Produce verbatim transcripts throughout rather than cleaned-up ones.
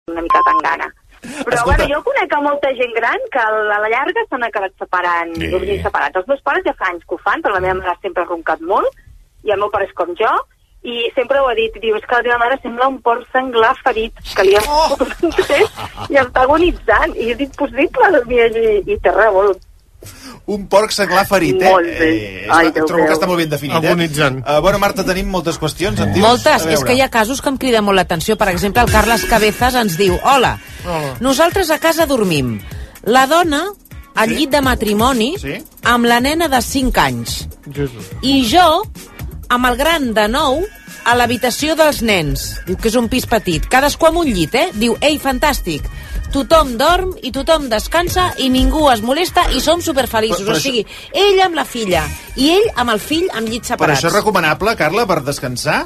una mica tan gana. Però Escolta. bueno, jo conec a molta gent gran que a la llarga s'han acabat separant, sí. dormint separats. Els meus pares ja fa anys que ho fan, però la meva mare sempre ha roncat molt, i el meu pare és com jo, i sempre ho ha dit, diu, és que la teva mare sembla un porc senglar ferit, que li ha oh. i està agonitzant, i és impossible dormir allí, i té raó. Un porc senglar ferit, eh? Molt bé. eh Ai, trobo que està molt ben definit, agonitzant. eh? Uh, bueno, Marta, tenim moltes qüestions, em dius? Moltes, és que hi ha casos que em criden molt l'atenció. Per exemple, el Carles Cabezas ens diu: Hola, Hola. nosaltres a casa dormim. La dona al sí? llit de matrimoni sí? amb la nena de cinc anys. Jesus. I jo amb el gran de nou a l'habitació dels nens. Diu que és un pis petit. Cadascú amb un llit, eh? Diu, ei, fantàstic. Tothom dorm i tothom descansa i ningú es molesta i som superfeliços. Però, però o sigui, això... ell amb la filla i ell amb el fill amb llits separats. Però això és recomanable, Carla, per descansar?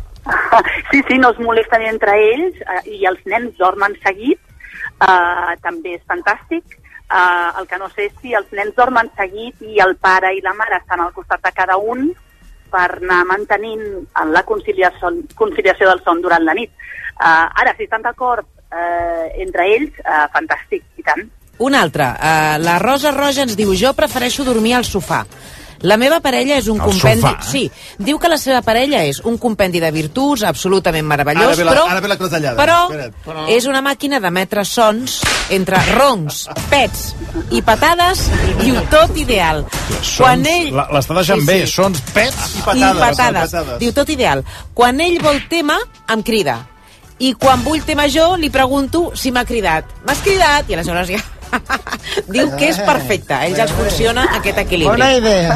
Sí, sí, no es molesten entre ells i els nens dormen seguits. Uh, també és fantàstic. Uh, el que no sé és si els nens dormen seguit i el pare i la mare estan al costat de cada un per anar mantenint la conciliació, conciliació del son durant la nit. Uh, ara, si estan d'acord uh, entre ells, uh, fantàstic, i tant. Una altra. Uh, la Rosa Roja ens diu: jo prefereixo dormir al sofà. La meva parella és un el compendi... Sofà, eh? Sí, diu que la seva parella és un compendi de virtuts absolutament meravellós, ara la, però, ara ve la clatellada. però, però és una màquina d'emetre sons entre roncs, pets i patades, diu tot ideal. Sons, Quan ell... L'està deixant sí, bé, sí. Sons, pets i patades. I patades. patades. Diu tot ideal. Quan ell vol tema, em crida. I quan vull tema jo, li pregunto si m'ha cridat. M'has cridat? I aleshores ja... diu que és perfecte, a ells els funciona aquest equilibri. Bona idea.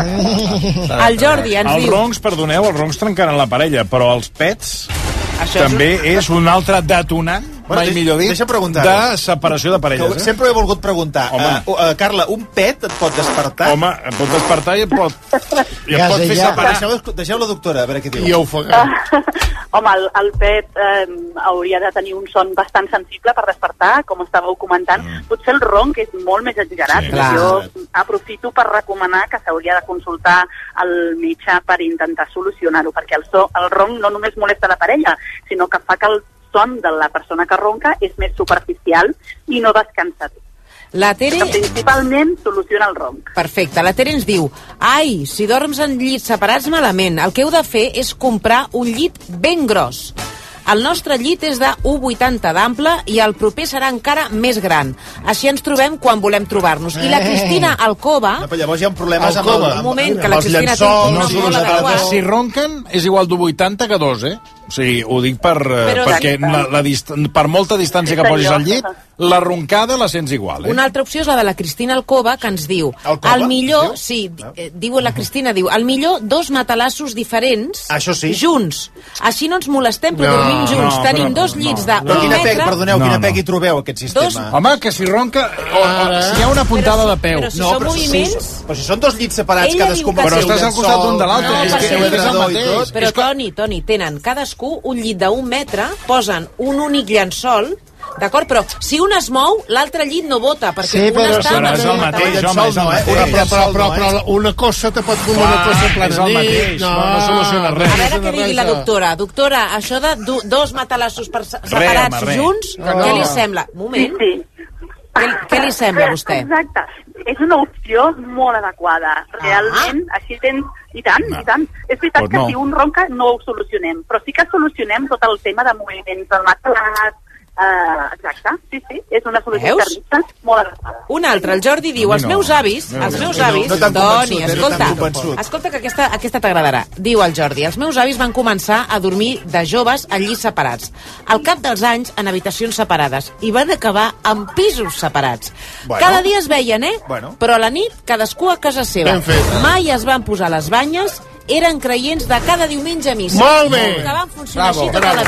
El Jordi ens els diu... Els roncs, perdoneu, els roncs trencaran la parella, però els pets Això també és un... és un altre detonant, bueno, mai millor dit, de separació de parelles. Eh? Sempre he volgut preguntar. Uh, uh, Carla, un pet et pot despertar? Home, et pot despertar i et pot, i et ja pot sé, fer ja. separar. Deixeu, deixeu la doctora, a veure què diu. I ofegar. Home, el, el pet eh, hauria de tenir un son bastant sensible per despertar, com estàveu comentant. Mm. Potser el ronc és molt més exagerat. Sí, jo aprofito per recomanar que s'hauria de consultar el metge per intentar solucionar-ho, perquè el, so, el ronc no només molesta la parella, sinó que fa que el son de la persona que ronca és més superficial i no descansa bé. La Tere... Que principalment soluciona el ronc. Perfecte. La Tere ens diu: ai, si dorms en llits separats malament, el que heu de fer és comprar un llit ben gros. El nostre llit és de u coma vuitanta d'ample i el proper serà encara més gran. Així ens trobem quan volem trobar-nos. I la Cristina Alcova... No, però llavors hi ha problemes amb, Alcova. el, amb, Un moment, que amb la els Cristina llençols. té No, una molt adequada. si ronquen és igual d'u coma vuitanta que dos, eh? O sigui, ho dic per, Però perquè exacte. la, la dist per molta distància que posis al llit, la roncada la sents igual, eh? Una altra opció és la de la Cristina Alcova, que ens diu... Alcova? El millor, Diu? sí, eh, diu la Cristina, diu, el millor dos matalassos diferents, Això sí. junts. Així no ens molestem, però No, dormim junts. no, Tenim però- dos llits no. de Però un quina metre... peg, perdoneu, No, quina no. peg hi trobeu, aquest sistema? Home, que si ronca... O, o, si hi ha una puntada Però si- de peu... però si no, són però si, moviments... si, però si són dos llits separats, Ella cadascú diu que amb el Però seu estàs al costat llençol, un de l'altre, No, és perquè que és és el i mateix. tot. Però, Toni, Toni, tenen cadascú un llit d'un metre, posen un únic llençol, d'acord? Però si un es mou, l'altre llit no vota, perquè Sí, un però està... sí, Però amb és el el mateix, llençol. home, és el no, eh? mateix. Però, però, però, però, no, però una cosa te pot comer una cosa en Clar, plan és el mateix, no, no soluciona res. A veure què digui la doctora. Doctora, això de do, dos matalassos per, se- Re, separats home, re. junts, No. què li sembla? Un Sí, moment. sí. Què, què li sembla a vostè? Exacte. És una opció molt adequada. Realment, ah. així tens... I tant, no. i tant. És veritat Pues que no. si un ronca no ho solucionem, però sí que solucionem tot el tema de moviments del matalàs. Uh, exacte, sí, sí, és una solució Veus? tèrmica molt adequada. Un altre, el Jordi diu, A mi els no. meus avis, No, els no, meus no, avis, no t'han Toni, convençut, eh, no escolta, t'han convençut. escolta que aquesta, aquesta t'agradarà. Diu el Jordi, els meus avis van començar a dormir de joves en llits separats. Al cap dels anys, en habitacions separades, i van acabar en pisos separats. Bueno. Cada dia es veien, eh? Bueno. Però a la nit, cadascú a casa seva. Ben fet. Mai es van posar les banyes, eren creients de cada diumenge a missa. Molt bé. Que van funcionar Bravo, així tota bravo. la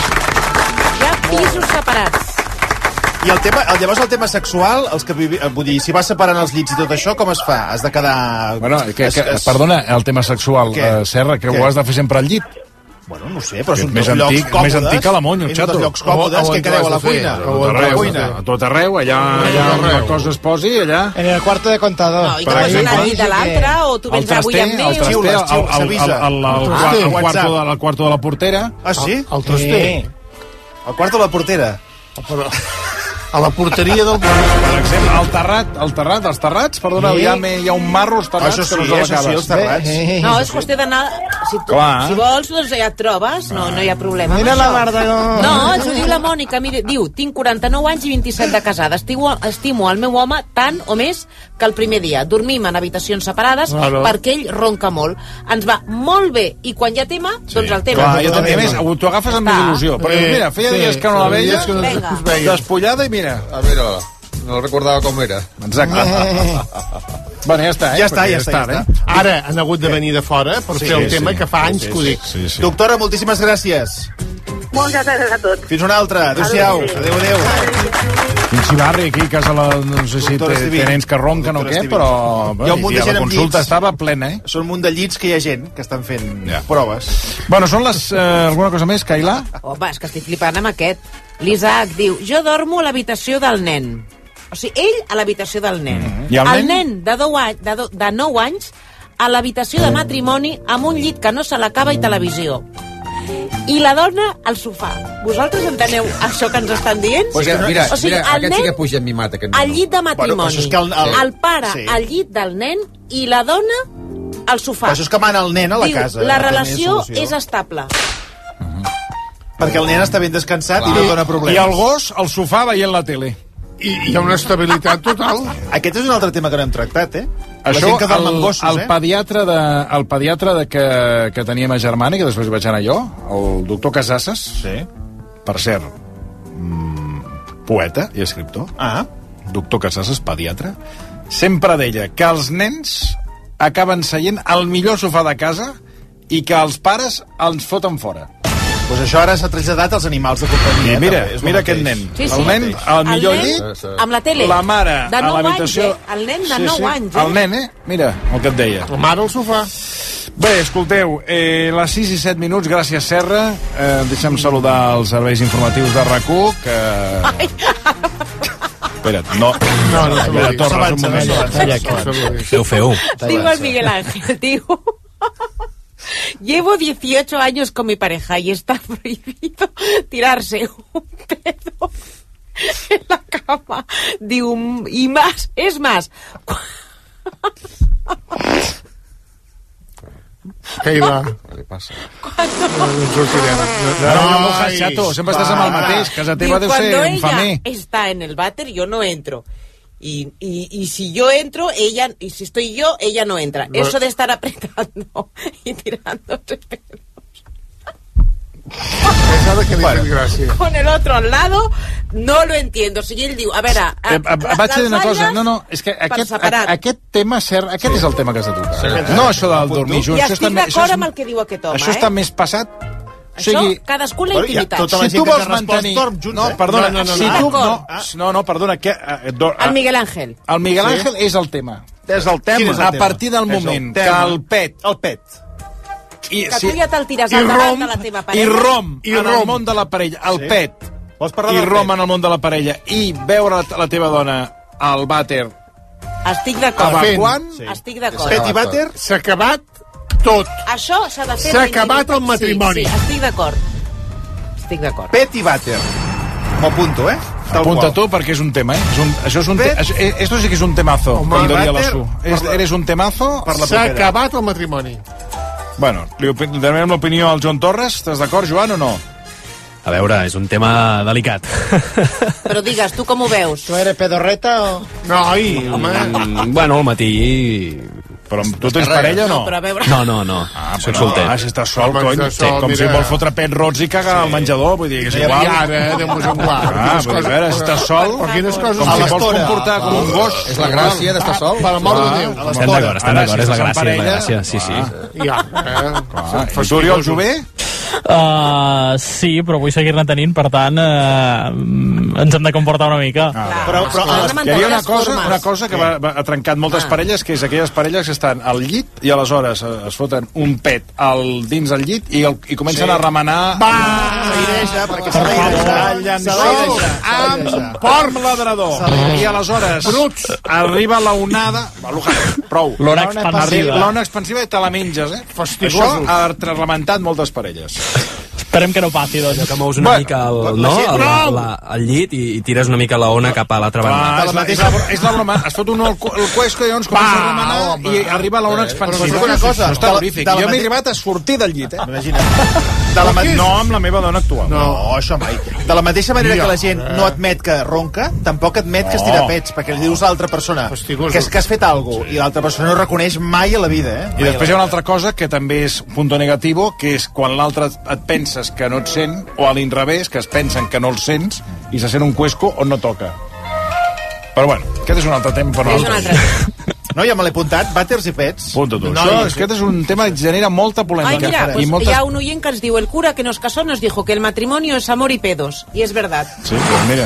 vida. Hi ha pisos separats. I el tema, el, llavors el tema sexual, els que vivi, vull dir, si vas separant els llits i tot això, com es fa? Has de quedar... Bueno, que, es, que, es... perdona, el tema sexual, Què? eh, Serra, que Què? ho has de fer sempre al llit. Bueno, no ho sé, però Que són més dos llocs antic- còmodes. més antic que la Monyo, I xato. dos llocs còmodes, O- que on quedeu a la t'ho has de fer? cuina. A O tot on arreu, t'ho has de a fer? tot arreu, allà, allà on la cosa es posi, allà... En el cuarto de contador. No, i Per que vols anar exemple, al llit de l'altre, o tu El vens avui traster, amb mi, el traster, Xiules, el, el, el, s'avisa. el, el, el, Ah, el, WhatsApp. quarto de, el quarto de la portera. Ah, sí? El traster. El quarto de la portera. Però... A la porteria del... Per exemple, el terrat, el terrat, els terrats, perdona, Sí. hi ha, hi ha un marro als terrats Això sí, que no se això sí, l'acabes. els terrats. Eh, eh, No, és qüestió d'anar... Si, tu, Clar. si vols, doncs ja et trobes, no, no hi ha problema Mira amb la això. Marta, no. No, ens ho diu la Mònica, mira, diu, tinc quaranta-nou anys i vint-i-set de casada. Estimo, estimo el meu home tant o més que el primer dia. Dormim en habitacions separades Claro. perquè ell ronca molt. Ens va molt bé, i quan hi ha tema, doncs el tema. Clar, jo també, a més, t'ho agafes amb més Està. il·lusió. Perquè, Sí, mira, feia sí, dies que no la feia veia, dies que no Vinga. us veia. despullada i mira. A veure, no recordava com era. Exacte. Bueno, ja està, eh? Ja està, Perquè ja està, ja eh? està. Ara han hagut de venir de fora per Sí, fer el sí, tema sí. que fa anys que ho dic. Sí, sí. Doctora, moltíssimes gràcies. Moltes gràcies a tots. Fins una altra. Adéu-siau. Adéu, adéu. Quin xivarri aquí, a casa la... No sé si Doctora té, Estivín. té nens que ronquen o Doctora què, Estivín. però... Hi ha un munt de i gent la amb consulta llits. estava plena, eh? Són un munt de llits que hi ha gent que estan fent Ja. proves. Bueno, són les... Eh, alguna cosa més, Cailà? Home, és que estic flipant amb aquest. L'Isaac diu, jo dormo a l'habitació del nen. O sigui, ell a l'habitació del nen. I el el nen? nen de, deu anys, de, do, de nou anys a l'habitació de matrimoni amb un llit que no se l'acaba i televisió. I la dona al sofà. Vosaltres enteneu això que ens estan dient? Pues que, mira, O sigui, mira, el aquest sí nen que puja mimat, aquest al nano. llit de Bueno, però matrimoni. això és que el- el- el pare sí. al llit del nen i la dona al sofà. Però això és que mana el nen a la Diu, casa. la no té relació més solució. és estable. Perquè el nen està ben descansat i Clar. no dona I problemes. el gos al sofà veient la tele. I hi ha una estabilitat total. Aquest és un altre tema que no hem tractat, eh? La Això, gent que dorm el, amb gossos, el eh? pediatre, de, el pediatre de que, que teníem a Germana, que després hi vaig anar jo, el doctor Casasses, Sí. per cert, mm, poeta i escriptor, Ah, doctor Casasses, pediatre, sempre deia que els nens acaben seient al millor sofà de casa i que els pares els foten fora. doncs això ara s'ha traslladat als animals de companyia. I mira, també, és el mira mateix. aquest nen. Sí, sí. El nen al millor el llit, nen Sí, sí. amb la tele. la mare de a nou l'habitació... anys, eh? El nen de nou anys, eh? El nen, eh? Mira, el que et deia. La mare al sofà. Bé, escolteu, eh, les sis i set minuts, gràcies, Serra. Eh, deixa'm saludar els serveis informatius de RAC u, que... Ai, Espera't, no. No, no, Espera, Torres, un s'avança, moment. no s'avança. Feu, feu. digo el Miguel Ángel, digo... Llevo dieciocho años con mi pareja y está prohibido tirarse un pedo en la cama. Digo, y más, es más. Què hi va? Què li passa? No, no ens sortirem. No, no, no, no, xato, sempre estàs amb el mateix. Casa teva deu ser cuando un famer. ella está en el váter, yo no entro. Y, y, y si yo entro, ella, y si estoy yo, ella no entra. No. Eso de estar apretando y tirándose pedos Pensava que li Bueno. fet gràcia. con el otro al lado, no lo entiendo. Si ell diu, a veure... A, Eh, eh, vaig dir una cosa, no, no, és que per aquest, separat. a, aquest tema, Ser, aquest és el tema que has de tocar. No això del dormir junts. I això estic està, això d'acord és- amb el que diu aquest home, Això eh? està més passat. O Això, sigui, cadascú la Bueno, hi ha intimitat. tota la si gent tu que vols ens ha respost mantenir... dorm junts, no, eh? perdona, No, no, no, si no. tu... No, D'acord. no, no, perdona, que... eh, do- El Miguel Ángel. El Miguel Sí. Ángel és el tema. És el Quin és el A tema? partir del És el moment que tema. el pet... El pet. I, Que tu ja te'l tires i al davant rom, de la teva I parella. rom, I en el rom. món de la parella, el Sí. pet, Vols parlar i del rom pet? en el món de la parella, i veure la, la teva dona al vàter Estic d'acord. Fent. evacuant, Sí. Estic d'acord. Pet i vàter? S'ha acabat tot. Això s'ha de fer... S'ha la acabat intimitat. el matrimoni. Sí, sí, estic d'acord. Estic d'acord. Pet i vàter. M'ho apunto, eh? Tal apunta qual. tu perquè és un tema, eh? És un, això és un te, Pet. això, eh, esto sí que és un temazo, Home, com diria la vàter, Su. És, per la- eres un temazo. Per la S'ha propera. acabat el matrimoni. Bueno, li opi- li demanem l'opinió al Joan Torres. Estàs d'acord, Joan, o no? A veure, és un tema delicat. Però digues, tu com ho veus? Tu eres pedorreta o...? No, ai, home. Mm, bueno, al matí... Però tu tens parella o no? No, però a veure... No, no, no. Ah, Soc bueno, solter. Ah, si estàs sol, Home, cony. estàs sol, com mira. si vol fotre pets rots i cagar al menjador. Vull dir que és I igual. ara, de mos en guard. Ah, vull dir, a veure, si estàs sol, Per quines coses... com A si vols l'estona. comportar com un gos. És la gràcia d'estar sol? Per amor de Déu. Estem d'acord, estem Ara, d'acord, si és la estàs en gràcia, és la parella, gràcia, sí, sí. Ja, eh? Ah, I tu, Oriol Jové? Uh, sí, però vull seguir-ne tenint, per tant, uh, ens hem de comportar una mica. Ah, Però, però a les... Hi havia una cosa, formes. una cosa que va, va, ha trencat moltes Ah. parelles, que és aquelles parelles que estan al llit i aleshores eh, es foten un pet al, dins del llit i, el, i comencen Sí. a remenar Va! S'aireja, perquè s'ha d'airejar. el llençol S'ha d'airejar, s'ha amb d'airejar. porc ladrador. I aleshores arriba la onada... Va, Luján, prou. L'ona Arriba expansiva. l'ona expansiva i te la menges, eh? Fastigosos. Això ha reglamentat moltes parelles. Esperem que no passi, doncs. Que mous una Bueno, mica el, la no, gent- el, la, la, el llit i, i tires una mica la ona cap a l'altra banda. Ah, és, la, és, la, és la broma. Es fot un el, el cuesco i llavors comença a remenar home. i arriba a l'ona Però expansiva. una cosa, no està de la- horrífic. de la Jo m'he mate- arribat a sortir del llit, eh? Imagina't. De la ma- No amb la meva dona actual. No, això mai. De la mateixa manera Ja, que la gent no admet que ronca, tampoc admet que es tira pets, perquè li dius a l'altra persona Fastigosos. que, has- que has fet alguna cosa, i l'altra persona no ho reconeix mai a la vida, eh? I després hi ha una altra cosa que també és punto negativo, que és quan l'altre et penses que no et sent, o a l'inrevés, que es pensen que no el sents, i se sent un cuesco on no toca. Però bueno, aquest és un altre tema per És un nosaltres. altre. No, ja me l'he apuntat, vàters i pets. Punto tu. No, Això, i- és, aquest és un tema que genera molta Ay, polèmica. mira, I pues moltes... ya un oyente que nos dijo, el cura que nos casó nos dijo que el matrimonio es amor y pedos. Y es verdad. Sí, pues mira.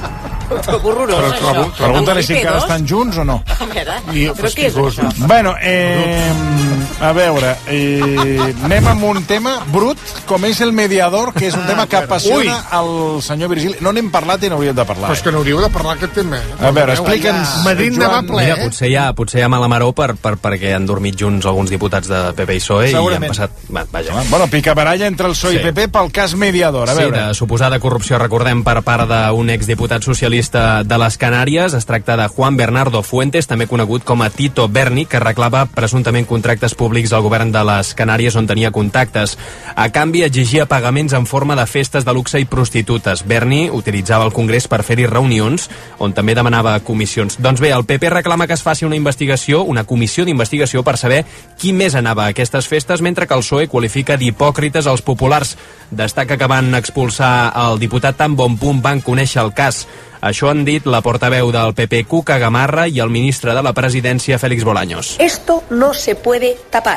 Horrorós, això. Pregunta-li Amor i si encara pedos. estan junts o no. A veure, I però què és fastigosos. això? Bueno, eh, a veure, eh, anem amb un tema brut, com és el mediador, que és un tema que apassiona el senyor Virgili. No n'hem parlat i n'hauríem de parlar. Però és que n'hauríeu de parlar aquest tema. Eh? A veure, explica'ns... Madrid anava Joan. ple, Mira, eh? potser hi ha, potser hi ha mala maror per, per, perquè han dormit junts alguns diputats de P P i P S O E i han Segurament. passat... Va, vaja. Eh? Bueno, picabaralla entre el P S O E Sí. i P P pel cas mediador. A Sí, veure, de suposada corrupció, recordem, per part d'un exdiputat socialista de les Canàries. Es tracta de Juan Bernardo Fuentes, també conegut com a Tito Berni, que reclava presumptament contractes públics al govern de les Canàries on tenia contactes. A canvi, exigia pagaments en forma de festes de luxe i prostitutes. Berni utilitzava el Congrés per fer-hi reunions, on també demanava comissions. Doncs bé, el P P reclama que es faci una investigació, una comissió d'investigació per saber qui més anava a aquestes festes, mentre que el P S O E qualifica d'hipòcrites els populars. Destaca que van expulsar el diputat tan bon punt van conèixer el cas. Això han dit la portaveu del P P, Cuca Gamarra, i el ministre de la Presidència, Félix Bolaños. Esto no se puede tapar.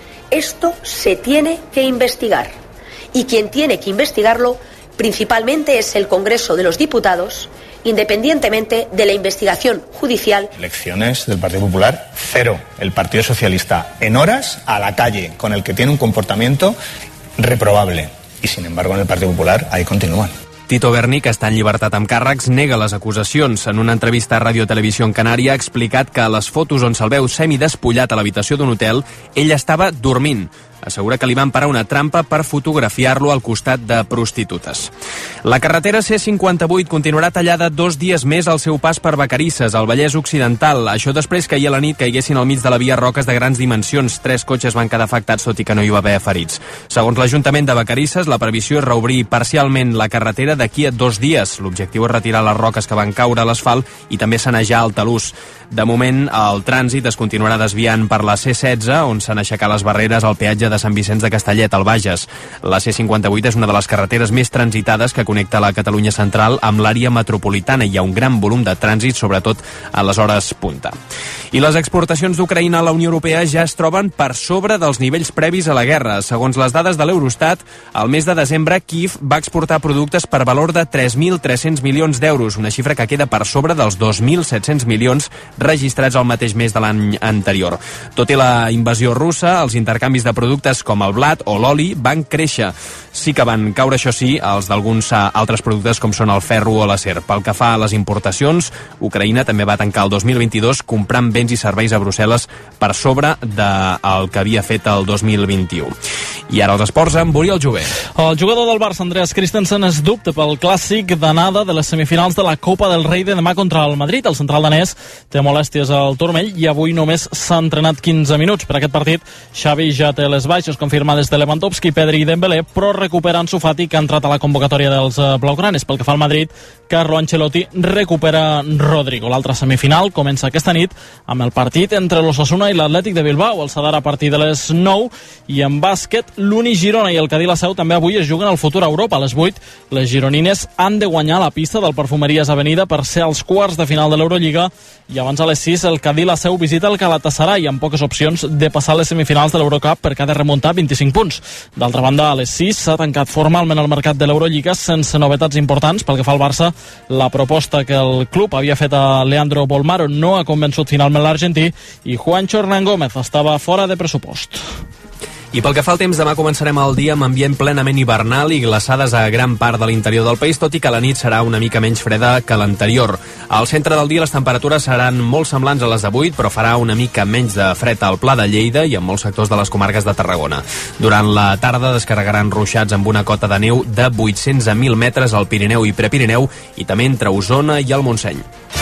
Esto se tiene que investigar. Y quien tiene que investigarlo principalmente es el Congreso de los Diputados, independientemente de la investigación judicial. Elecciones del Partido Popular, cero. El Partido Socialista en horas a la calle, con el que tiene un comportamiento reprobable. Y sin embargo en el Partido Popular ahí continúan. Tito Berni, que està en llibertat amb càrrecs, nega les acusacions. En una entrevista a Ràdio Televisió en Canària ha explicat que a les fotos on se'l veu semidespullat a l'habitació d'un hotel, ell estava dormint. Assegura que li van parar una trampa per fotografiar-lo al costat de prostitutes. La carretera C cinquanta-vuit continuarà tallada dos dies més al seu pas per Vacarisses, al Vallès Occidental. Això després que ahir a la nit caiguessin al mig de la via roques de grans dimensions. Tres cotxes van quedar afectats, tot i que no hi va haver ferits. Segons l'Ajuntament de Vacarisses, la previsió és reobrir parcialment la carretera d'aquí a dos dies. L'objectiu és retirar les roques que van caure a l'asfalt i també sanejar el talús. De moment, el trànsit es continuarà desviant per la C setze, on s'han aixecat les barreres al peatge de Sant Vicenç de Castellet, al Bages. La C cinquanta-vuit és una de les carreteres més transitades que connecta la Catalunya central amb l'àrea metropolitana. Hi ha un gran volum de trànsit, sobretot a les hores punta. I les exportacions d'Ucraïna a la Unió Europea ja es troben per sobre dels nivells previs a la guerra. Segons les dades de l'Eurostat, al mes de desembre, Kiev va exportar productes per valor de tres mil tres-cents milions d'euros, una xifra que queda per sobre dels dos mil set-cents milions registrats al mateix mes de l'any anterior. Tot i la invasió russa, els intercanvis de productes com el blat o l'oli van créixer. Sí que van caure, això sí, els d'alguns altres productes com són el ferro o l'acer. Pel que fa a les importacions, Ucraïna també va tancar el dos mil vint-i-dos comprant béns i serveis a Brussel·les per sobre del que havia fet el dos mil vint-i-u. I ara els esports amb Oriol Jové. El jugador del Barça, Andreas Christensen, es dubta pel clàssic d'anada de les semifinals de la Copa del Rei de demà contra el Madrid. El central danès té molèsties al turmell i avui només s'ha entrenat quinze minuts. Per aquest partit, Xavi ja té les baixes confirmades de Lewandowski, Pedri i Dembélé, però recupera Ansu Fati, que ha entrat a la convocatòria dels blaugranes. Pel que fa al Madrid, Carlo Ancelotti recupera Rodrigo. L'altra semifinal comença aquesta nit amb el partit entre l'Osasuna i l'Atlètic de Bilbao. El Sadar a partir de les nou. I en bàsquet, l'Uni Girona i el Cadí La Seu també avui es juguen el futur a Europa. A les vuit, les gironines han de guanyar la pista del Perfumeries Avenida per ser als quarts de final de l'Eurolliga, i abans a les sis el Cadí La Seu visita el Galatasaray amb poques opcions de passar les semifinals de l'Eurocup perquè ha de remuntar vint-i-cinc punts. D'altra banda, a les sis s'ha tancat formalment el mercat de l'Eurolliga sense novetats importants. Pel que fa al Barça, la proposta que el club havia fet a Leandro Bolmaro no ha convençut finalment l'argentí i Juancho Hernán Gómez estava fora de pressupost. I pel que fa al temps, demà començarem el dia amb ambient plenament hivernal i glaçades a gran part de l'interior del país, tot i que la nit serà una mica menys freda que l'anterior. Al centre del dia les temperatures seran molt semblants a les d'avui, però farà una mica menys de fred al Pla de Lleida i en molts sectors de les comarques de Tarragona. Durant la tarda descarregaran ruixats amb una cota de neu de vuit-cents a mil metres al Pirineu i Prepirineu i també entre Osona i el Montseny.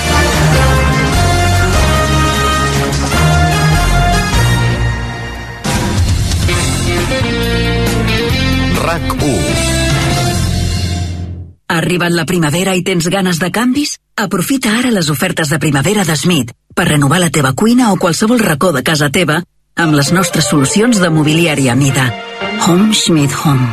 RAC u. Ha arribat la primavera i tens ganes de canvis? Aprofita ara les ofertes de primavera de Schmidt per renovar la teva cuina o qualsevol racó de casa teva amb les nostres solucions de mobiliari a mida. Home Schmidt Home.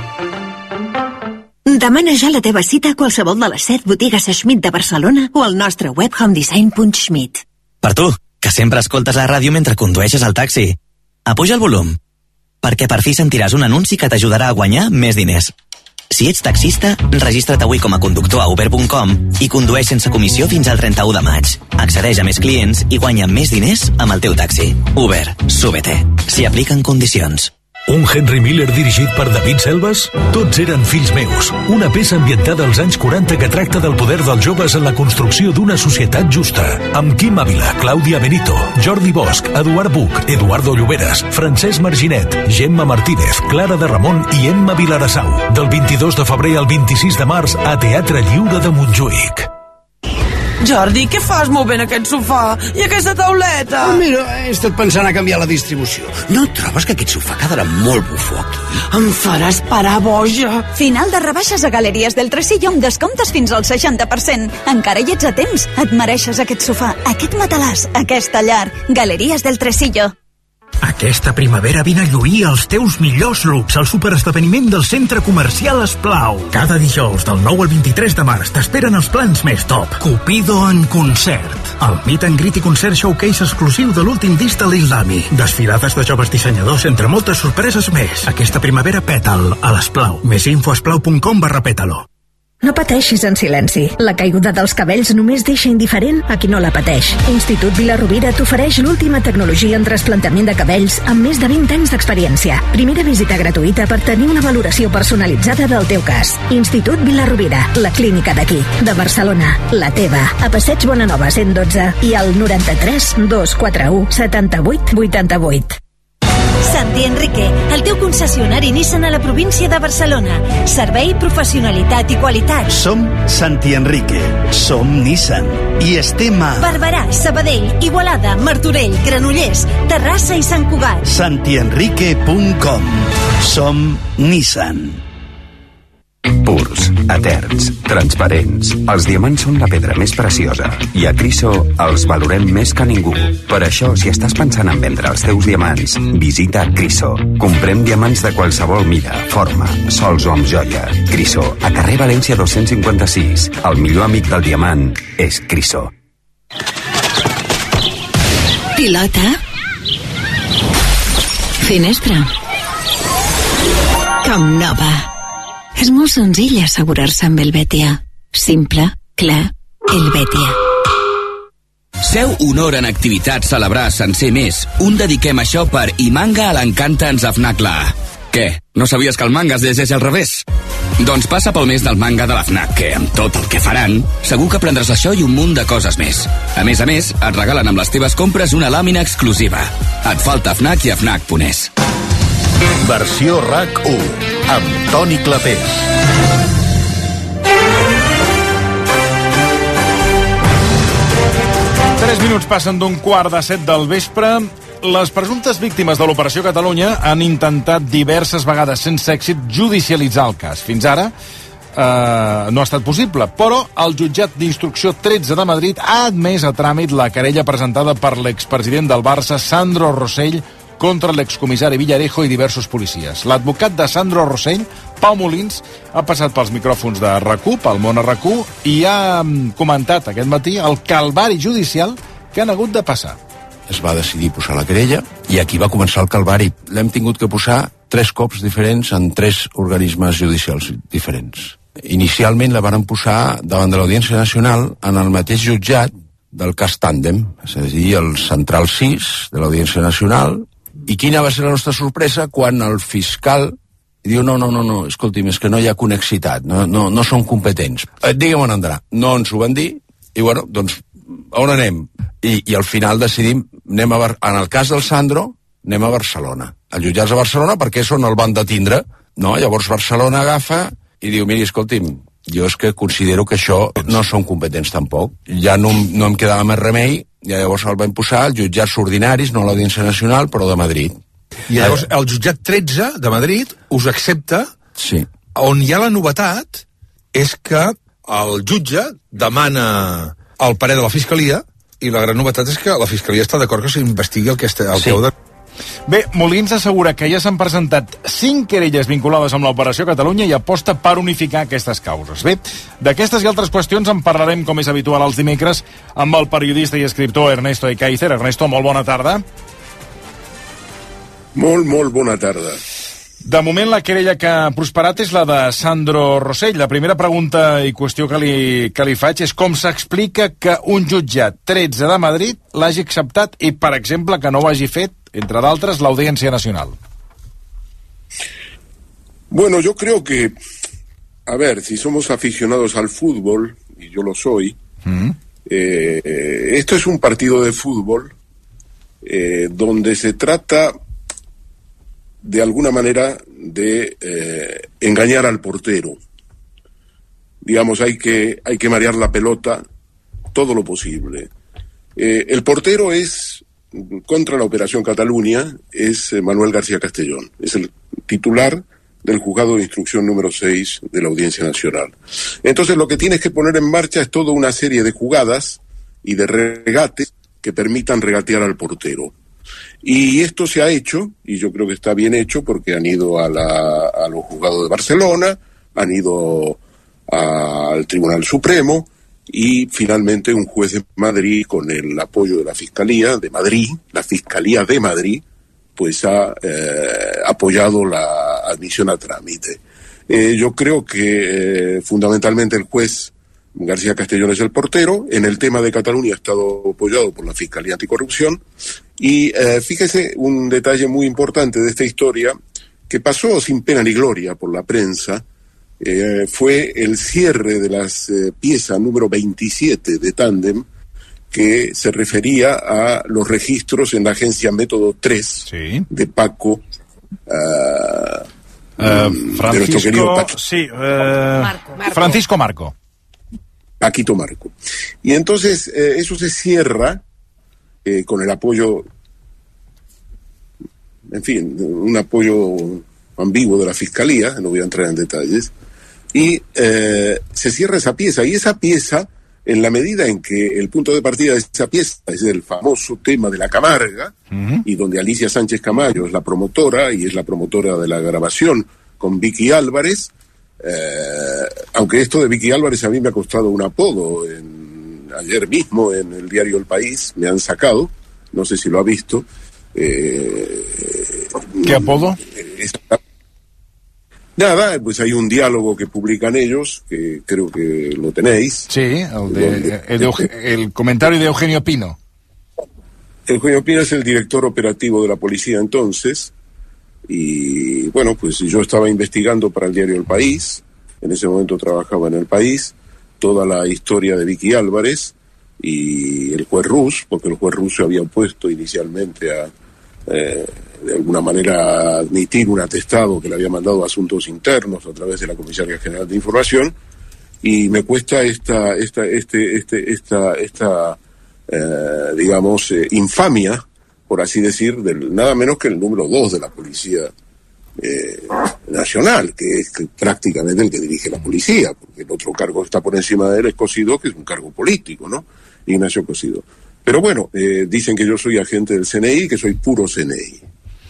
Demana ja la teva cita a qualsevol de les set botigues Schmidt de Barcelona o al nostre web homedesign punt schmidt. Per tu, que sempre escoltes la ràdio mentre condueixes el taxi. Apuja el volum, perquè per fi sentiràs un anunci que t'ajudarà a guanyar més diners. Si ets taxista, registra't avui com a conductor a uber punt com i condueix sense comissió fins al trenta-u de maig. Accedeix a més clients i guanya més diners amb el teu taxi. Uber, súbete. S'hi apliquen condicions. Un Henry Miller dirigit per David Selves? Tots eren fills meus. Una peça ambientada als anys quaranta que tracta del poder dels joves en la construcció d'una societat justa. Amb Quim Ávila, Clàudia Benito, Jordi Bosch, Eduard Buch, Eduardo Lloberes, Francesc Marginet, Gemma Martínez, Clara de Ramon i Emma Vilarassau. Del vint-i-dos de febrer al vint-i-sis de març a Teatre Lliure de Montjuïc. Jordi, què fas movent aquest sofà i aquesta tauleta? Oh, mira, he estat pensant a canviar la distribució. No trobes que aquest sofà quedarà molt bufó aquí? Em faràs parar boja. Final de rebaixes a Galeries del Tresillo amb descomptes fins al seixanta per cent. Encara hi ets a temps. Et mereixes aquest sofà, aquest matalàs, aquesta llar. Galeries del Tresillo. Aquesta primavera vine a lluir els teus millors looks al superesdeveniment del Centre Comercial Esplau. Cada dijous del nou al vint-i-tres de març t'esperen els plans més top. Cupido en concert. El meet and greet i concert showcase exclusiu de l'últim disc de l'Islami. Desfilades de joves dissenyadors entre moltes sorpreses més. Aquesta primavera pètal a l'Esplau. Més info a esplau punt com barra pétalo. No pateixis en silenci. La caiguda dels cabells només deixa indiferent a qui no la pateix. Institut Vila-rovira t'ofereix l'última tecnologia en trasplantament de cabells amb més de vint anys d'experiència. Primera visita gratuïta per tenir una valoració personalitzada del teu cas. Institut Vila-rovira, la clínica d'aquí, de Barcelona, la teva. A Passeig Bonanova cent dotze i al noranta-tres dos quaranta u setanta-vuit vuitanta-vuit. Santi Enrique, el teu concessionari Nissan a la província de Barcelona. Servei, professionalitat i qualitat. Som Santi Enrique, som Nissan i estem a Barberà, Sabadell, Igualada, Martorell, Granollers, Terrassa i Sant Cugat. santi enrique punt com. Som Nissan. Purs, eterns, transparents. Els diamants són la pedra més preciosa i a Criso els valorem més que ningú. Per això, si estàs pensant en vendre els teus diamants, visita Criso. Comprem diamants de qualsevol mida, forma, sols o amb joia. Criso, a carrer València dos-cents cinquanta-sis. El millor amic del diamant és Criso. Pilota. Finestra. Com nova. És molt senzill assegurar-se amb Helvetia. Simple, clar, Helvetia. Seu honor en activitat celebrar sencer més. Un dediquem això per I manga a l'encanta ens afnacla. Què? No sabies que el manga es llegeix al revés? Doncs passa pel mes del manga de la FNAC, que amb tot el que faran, segur que aprendràs això i un munt de coses més. A més a més, et regalen amb les teves compres una làmina exclusiva. Et falta FNAC i a fnac punt es. Versió RAC u, amb Toni Clapés. Tres minuts passen d'un quart de set del vespre. Les presumptes víctimes de l'Operació Catalunya han intentat diverses vegades sense èxit judicialitzar el cas. Fins ara eh, no ha estat possible, però el jutjat d'instrucció tretze de Madrid ha admès a tràmit la querella presentada per l'expresident del Barça, Sandro Rosell, contra l'excomissari Villarejo i diversos policies. L'advocat de Sandro Rosell, Pau Molins, ha passat pels micròfons de RAC u, pel món a RAC u, i ha comentat aquest matí el calvari judicial que han hagut de passar. Es va decidir posar la querella i aquí va començar el calvari. L'hem tingut que posar tres cops diferents en tres organismes judicials diferents. Inicialment la varen posar davant de l'Audiència Nacional en el mateix jutjat del cas Tàndem, és a dir, el Central sis de l'Audiència Nacional, I quina va ser la nostra sorpresa quan el fiscal diu, no, no, no, no, escolti'm, és que no hi ha connexitat, no, no, no són competents. Eh, digue'm on andrà. No ens ho van dir, i bueno, doncs, on anem? I, i al final decidim, anem a Bar... en el cas del Sandro, anem a Barcelona. Els jutjats a Barcelona, perquè és on el van detindre, no? Llavors Barcelona agafa i diu, miri, escolti'm, jo és que considero que això no són competents tampoc. Ja no, no em quedava més remei, i llavors el vam posar als jutjats ordinaris, no a l'Audiència Nacional, però de Madrid. I llavors el jutjat tretze de Madrid us accepta, sí. On hi ha la novetat és que el jutge demana el parer de la Fiscalia i la gran novetat és que la Fiscalia està d'acord que s'investigui el que, està, el sí. que heu de... Bé, Molins assegura que ja s'han presentat cinc querelles vinculades amb l'Operació Catalunya i aposta per unificar aquestes causes. Bé, d'aquestes i altres qüestions en parlarem, com és habitual els dimecres, amb el periodista i escriptor Ernesto Ekaizer. Ernesto, molt bona tarda. Molt, molt bona tarda. De moment, la querella que ha prosperat és la de Sandro Rosell. La primera pregunta i qüestió que li, que li faig és com s'explica que un jutjat tretze de Madrid l'hagi acceptat i, per exemple, que no ho hagi fet, entre d'altres, l'Audiència Nacional. Bueno, yo creo que, a ver, si somos aficionados al fútbol, y yo lo soy, mm. eh, esto es un partido de fútbol eh, donde se trata de alguna manera de eh, engañar al portero. Digamos, hay que, hay que marear la pelota todo lo posible. Eh, el portero es, contra la Operación Cataluña, es eh, Manuel García Castellón. Es el titular del juzgado de instrucción número seis de la Audiencia Nacional. Entonces lo que tienes que poner en marcha es toda una serie de jugadas y de regates que permitan regatear al portero. Y esto se ha hecho, y yo creo que está bien hecho, porque han ido a, la, a los juzgados de Barcelona, han ido a, al Tribunal Supremo, y finalmente un juez de Madrid, con el apoyo de la Fiscalía de Madrid, la Fiscalía de Madrid, pues ha eh, apoyado la admisión a trámite. Eh, yo creo que eh, fundamentalmente el juez García Castellón es el portero. En el tema de Cataluña ha estado apoyado por la Fiscalía Anticorrupción. Y eh, fíjese un detalle muy importante de esta historia, que pasó sin pena ni gloria por la prensa, eh, fue el cierre de las eh, piezas número veintisiete de Tándem, que se refería a los registros en la agencia Método tres sí. de Paco, uh, uh, Francisco, de nuestro querido Paco. Sí, uh, Marco, Marco. Francisco Marco. Paquito Marco. Y entonces eh, eso se cierra eh, con el apoyo, en fin, un apoyo ambiguo de la Fiscalía, no voy a entrar en detalles, y eh, se cierra esa pieza, y esa pieza, en la medida en que el punto de partida de esa pieza es el famoso tema de la Camarga, uh-huh. y donde Alicia Sánchez Camayo es la promotora, y es la promotora de la grabación con Vicky Álvarez, Eh, aunque esto de Vicky Álvarez a mí me ha costado un apodo. En, ayer mismo en el diario El País me han sacado, no sé si lo ha visto. Eh, ¿Qué apodo? Es, nada, pues hay un diálogo que publican ellos, que creo que lo tenéis. Sí, el, de, donde, el, de, el comentario de Eugenio Pino. Eugenio Pino es el director operativo de la policía entonces. Y bueno, pues yo estaba investigando para el diario El País, en ese momento trabajaba en El País, toda la historia de Vicky Álvarez y el juez Rus, porque el juez Rus se había opuesto inicialmente a, eh, de alguna manera, admitir un atestado que le había mandado a Asuntos Internos a través de la Comisaría General de Información, y me cuesta esta, esta, este, este, esta, esta, eh, digamos, eh, infamia, por así decir, del, nada menos que el número dos de la Policía eh, Nacional, que es que prácticamente el que dirige la policía, porque el otro cargo que está por encima de él es Cosidó, que es un cargo político, ¿no? Ignacio Cosidó. Pero bueno, eh, dicen que yo soy agente del C N I, que soy puro C N I.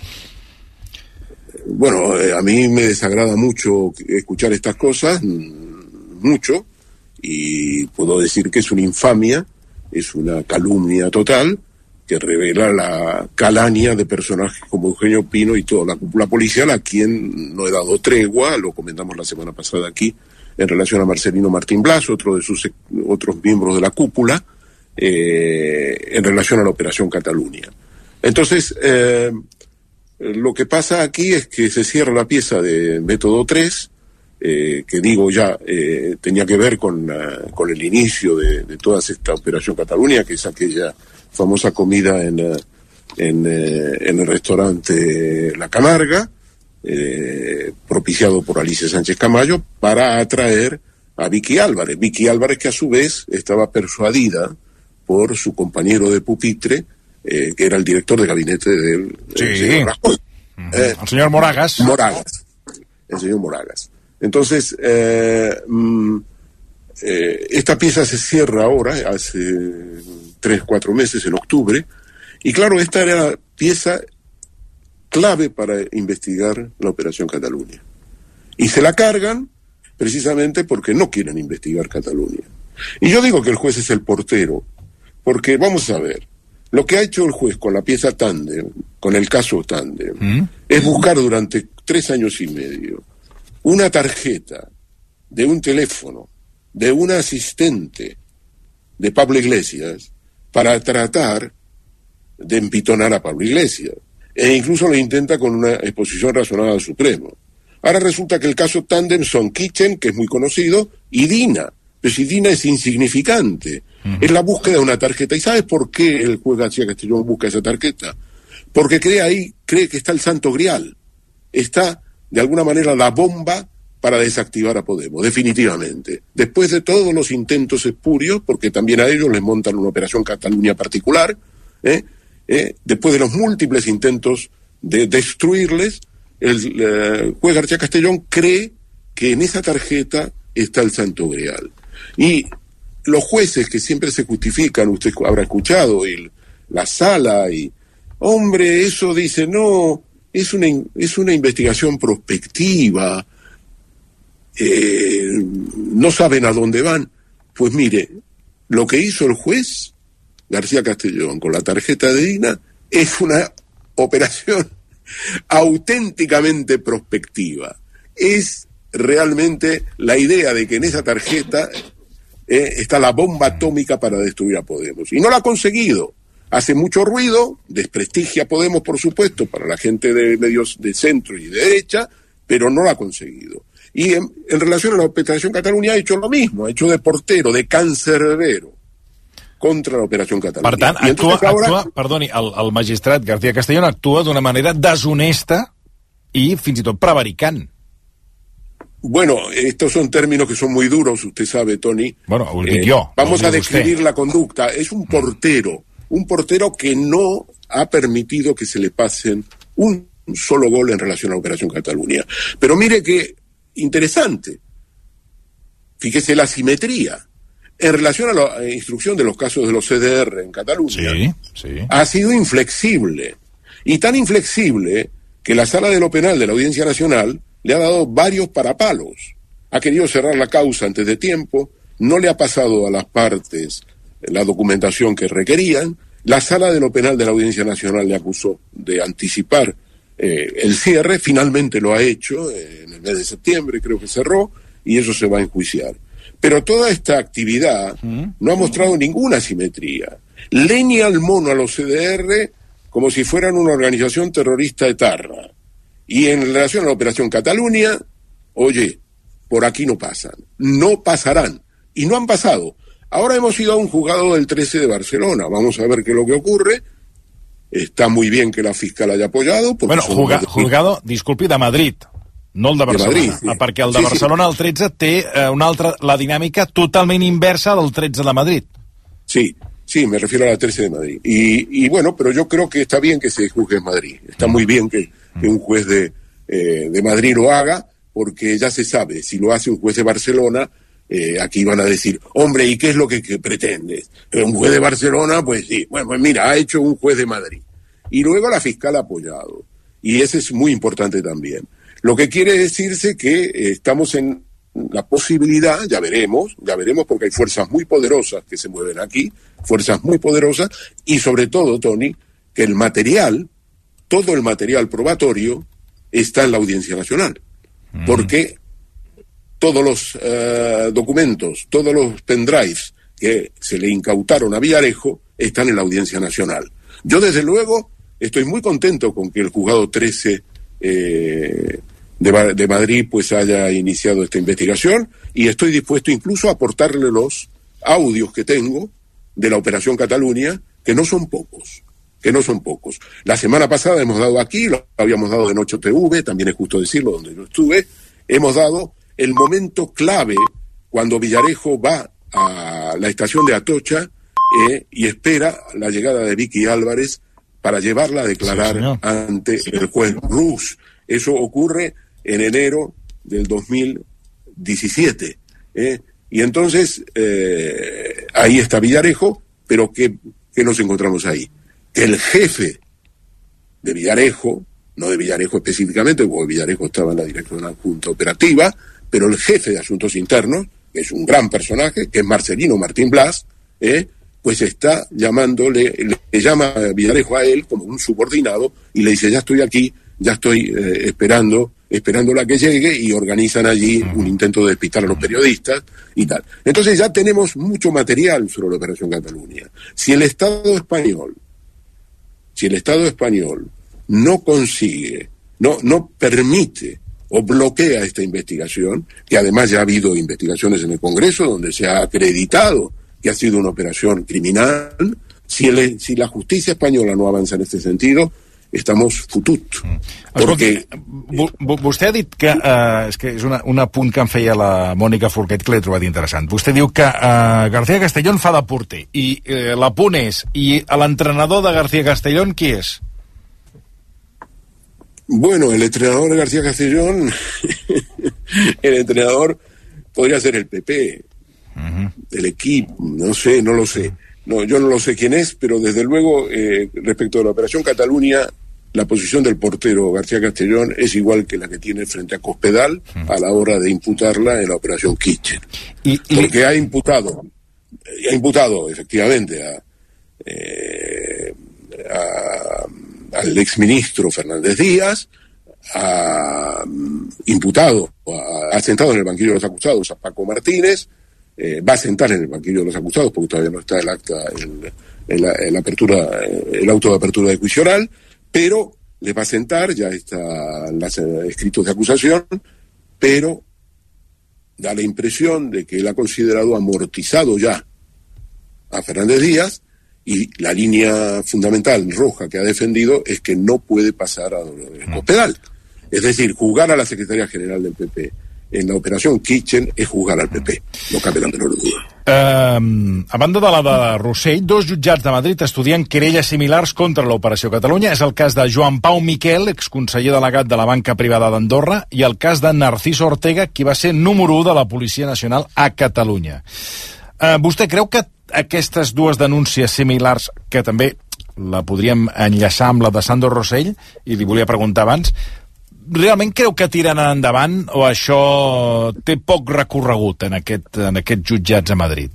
Bueno, eh, a mí me desagrada mucho escuchar estas cosas, mucho, y puedo decir que es una infamia, es una calumnia total, que revela la calaña de personajes como Eugenio Pino y toda la cúpula policial, a quien no he dado tregua, lo comentamos la semana pasada aquí, en relación a Marcelino Martín Blas, otro de sus otros miembros de la cúpula, eh, en relación a la Operación Cataluña. Entonces, eh, lo que pasa aquí es que se cierra la pieza de método tres, eh, que digo ya, eh, tenía que ver con, uh, con el inicio de, de toda esta Operación Cataluña, que es aquella famosa comida en, uh, en, eh, en el restaurante La Camarga, eh, propiciado por Alicia Sánchez Camayo, para atraer a Vicky Álvarez. Vicky Álvarez, que a su vez estaba persuadida por su compañero de pupitre, eh, que era el director de gabinete del sí. el señor Rajoy. Uh-huh. eh, el señor Moragas. Moragas. El señor Moragas. Entonces, eh, mm, eh, esta pieza se cierra ahora, hace tres, cuatro meses, en octubre, y claro, esta era la pieza clave para investigar la Operación Cataluña. Y se la cargan precisamente porque no quieren investigar Cataluña. Y yo digo que el juez es el portero, porque vamos a ver, lo que ha hecho el juez con la pieza Tándem, con el caso Tándem, ¿Mm? es buscar durante tres años y medio una tarjeta de un teléfono de un asistente de Pablo Iglesias para tratar de empitonar a Pablo Iglesias. E incluso lo intenta con una exposición razonada al Supremo. Ahora resulta que el caso Tándem son Kitchen, que es muy conocido, y Dina. Pero si Dina es insignificante. Uh-huh. Es la búsqueda de una tarjeta. ¿Y sabes por qué el juez García Castellón busca esa tarjeta? Porque cree ahí, cree que está el Santo Grial. Está, de alguna manera, la bomba para desactivar a Podemos, definitivamente. Después de todos los intentos espurios, porque también a ellos les montan una operación Cataluña particular, ¿eh? ¿Eh? después de los múltiples intentos de destruirles, el eh, juez García Castellón cree que en esa tarjeta está el Santo Grial. Y los jueces que siempre se justifican, usted habrá escuchado, y la sala, y hombre, eso dice, no, es una, es una investigación prospectiva, eh, no saben a dónde van. Pues mire, lo que hizo el juez García Castellón con la tarjeta de Dina es una operación auténticamente prospectiva. Es realmente la idea de que en esa tarjeta eh, está la bomba atómica para destruir a Podemos. Y no la ha conseguido. Hace mucho ruido, desprestigia a Podemos, por supuesto, para la gente de medios de centro y de derecha, pero no la ha conseguido. Y en, en relación a la Operación Cataluña ha hecho lo mismo, ha hecho de portero, de cancerbero contra la Operació Catalunya. Per tant, actua, ahora... actua, perdoni, el, el magistrat García Castellón actua d'una manera deshonesta i fins i tot prevaricant. Bueno, estos son términos que son muy duros, usted sabe, Tony. Bueno, ho dic eh, jo. Vamos a describir la conducta. Es un portero, un portero que no ha permitido que se le pasen un solo gol en relación a la Operación Cataluña. Pero mire que interesante. Fíjese la simetría. En relación a la instrucción de los casos de los C D R en Cataluña, sí, sí. ha sido inflexible. Y tan inflexible que la Sala de lo Penal de la Audiencia Nacional le ha dado varios parapalos. Ha querido cerrar la causa antes de tiempo, no le ha pasado a las partes la documentación que requerían. La Sala de lo Penal de la Audiencia Nacional le acusó de anticipar eh, el cierre, finalmente lo ha hecho, eh, en el mes de septiembre creo que cerró, y eso se va a enjuiciar. Pero toda esta actividad no ha mostrado ninguna simetría. Leña al mono a los C D R como si fueran una organización terrorista etarra. Y en relación a la Operación Cataluña, oye, por aquí no pasan. No pasarán. Y no han pasado. Ahora hemos ido a un juzgado del trece de Barcelona. Vamos a ver qué es lo que ocurre. Está muy bien que la fiscal haya apoyado. Bueno, juga, juzgado, disculpi, de Madrid. No el de Barcelona, de Madrid, sí. ah, perquè el de sí, Barcelona, sí. el tretze, té eh, una altra, la dinàmica totalment inversa del tretze de Madrid. Sí, sí, me refiero a la trece de Madrid. Y, y bueno, pero yo creo que está bien que se juzgue en Madrid. Está muy bien que, que un juez de, eh, de Madrid lo haga, porque ya se sabe, si lo hace un juez de Barcelona, eh, aquí van a decir, hombre, ¿y qué es lo que, que pretendes? Un juez de Barcelona, pues sí, bueno, pues mira, ha hecho un juez de Madrid. Y luego la fiscal ha apoyado. Y ese es muy importante también. Lo que quiere decirse que eh, estamos en la posibilidad, ya veremos, ya veremos porque hay fuerzas muy poderosas que se mueven aquí, fuerzas muy poderosas, y sobre todo, Tony, que el material, todo el material probatorio está en la Audiencia Nacional. Mm. Porque todos los uh, documentos, todos los pendrives que se le incautaron a Villarejo están en la Audiencia Nacional. Yo, desde luego, estoy muy contento con que el juzgado trece eh, de, de Madrid pues haya iniciado esta investigación, y estoy dispuesto incluso a aportarle los audios que tengo de la Operación Cataluña, que no son pocos, que no son pocos. La semana pasada hemos dado aquí, lo habíamos dado en ocho T V, también es justo decirlo, donde yo estuve, hemos dado el momento clave cuando Villarejo va a la estación de Atocha eh, y espera la llegada de Vicky Álvarez para llevarla a declarar sí, ante el juez Rus. Eso ocurre en enero del dos mil diecisiete. ¿eh? Y entonces, eh, ahí está Villarejo, pero ¿qué, qué nos encontramos ahí? Que el jefe de Villarejo, no de Villarejo específicamente, porque Villarejo estaba en la dirección adjunta operativa, pero el jefe de Asuntos Internos, que es un gran personaje, que es Marcelino Martín Blas, ¿eh? pues está llamándole, le, le llama a Villarejo a él como un subordinado y le dice, ya estoy aquí, ya estoy eh, esperando, esperándola a que llegue, y organizan allí un intento de despistar a los periodistas y tal. Entonces ya tenemos mucho material sobre la Operación Cataluña. Si el Estado español, si el Estado español no consigue, no, no permite o bloquea esta investigación, que además ya ha habido investigaciones en el Congreso donde se ha acreditado que ha sido una operación criminal, si, el, si la justicia española no avanza en este sentido, estamos futut. Porque... Vostè ha dit que, eh, és que és una, un apunt que em feia la Mònica Forquet, que l'he trobat interessant. Vostè diu que eh, García Castellón fa de porter, i eh, l'apunt és, i l'entrenador de García Castellón, qui és? Bueno, el entrenador de García Castellón, el entrenador podría ser el P P, uh-huh. el equipo, no sé, no lo sé. No, yo no lo sé quién es, pero desde luego, eh, respecto a la Operación Cataluña, la posición del portero García Castellón es igual que la que tiene frente a Cospedal uh-huh. a la hora de imputarla en la Operación Kitchen. Y, y... Porque ha imputado, ha imputado efectivamente a, eh, a al exministro Fernández Díaz, ha imputado, ha sentado en el banquillo de los acusados a Paco Martínez, eh, va a sentar en el banquillo de los acusados porque todavía no está el acta, el, el, el, apertura, el auto de apertura de juicio oral, pero le va a sentar, ya están los escritos de acusación, pero da la impresión de que él ha considerado amortizado ya a Fernández Díaz, y la línea fundamental roja que ha defendido es que no puede pasar a Dolores Cospedal. Es decir, juzgar a la Secretaría General del P P en la Operación Kitchen és jugar al P P, no cabe la menor duda. Uh, a banda de la de Rossell, dos jutjats de Madrid estudien querelles similars contra l'Operació Catalunya. És el cas de Joan Pau Miquel, exconseller delegat de la banca privada d'Andorra, i el cas de Narciso Ortega, qui va ser número u de la Policia Nacional a Catalunya. Uh, vostè creu que aquestes dues denúncies similars, que també la podríem enllaçar amb la de Sandro Rossell, i li volia preguntar abans, realment creu que tiren endavant o això té poc recorregut en, aquest, en aquests jutjats a Madrid?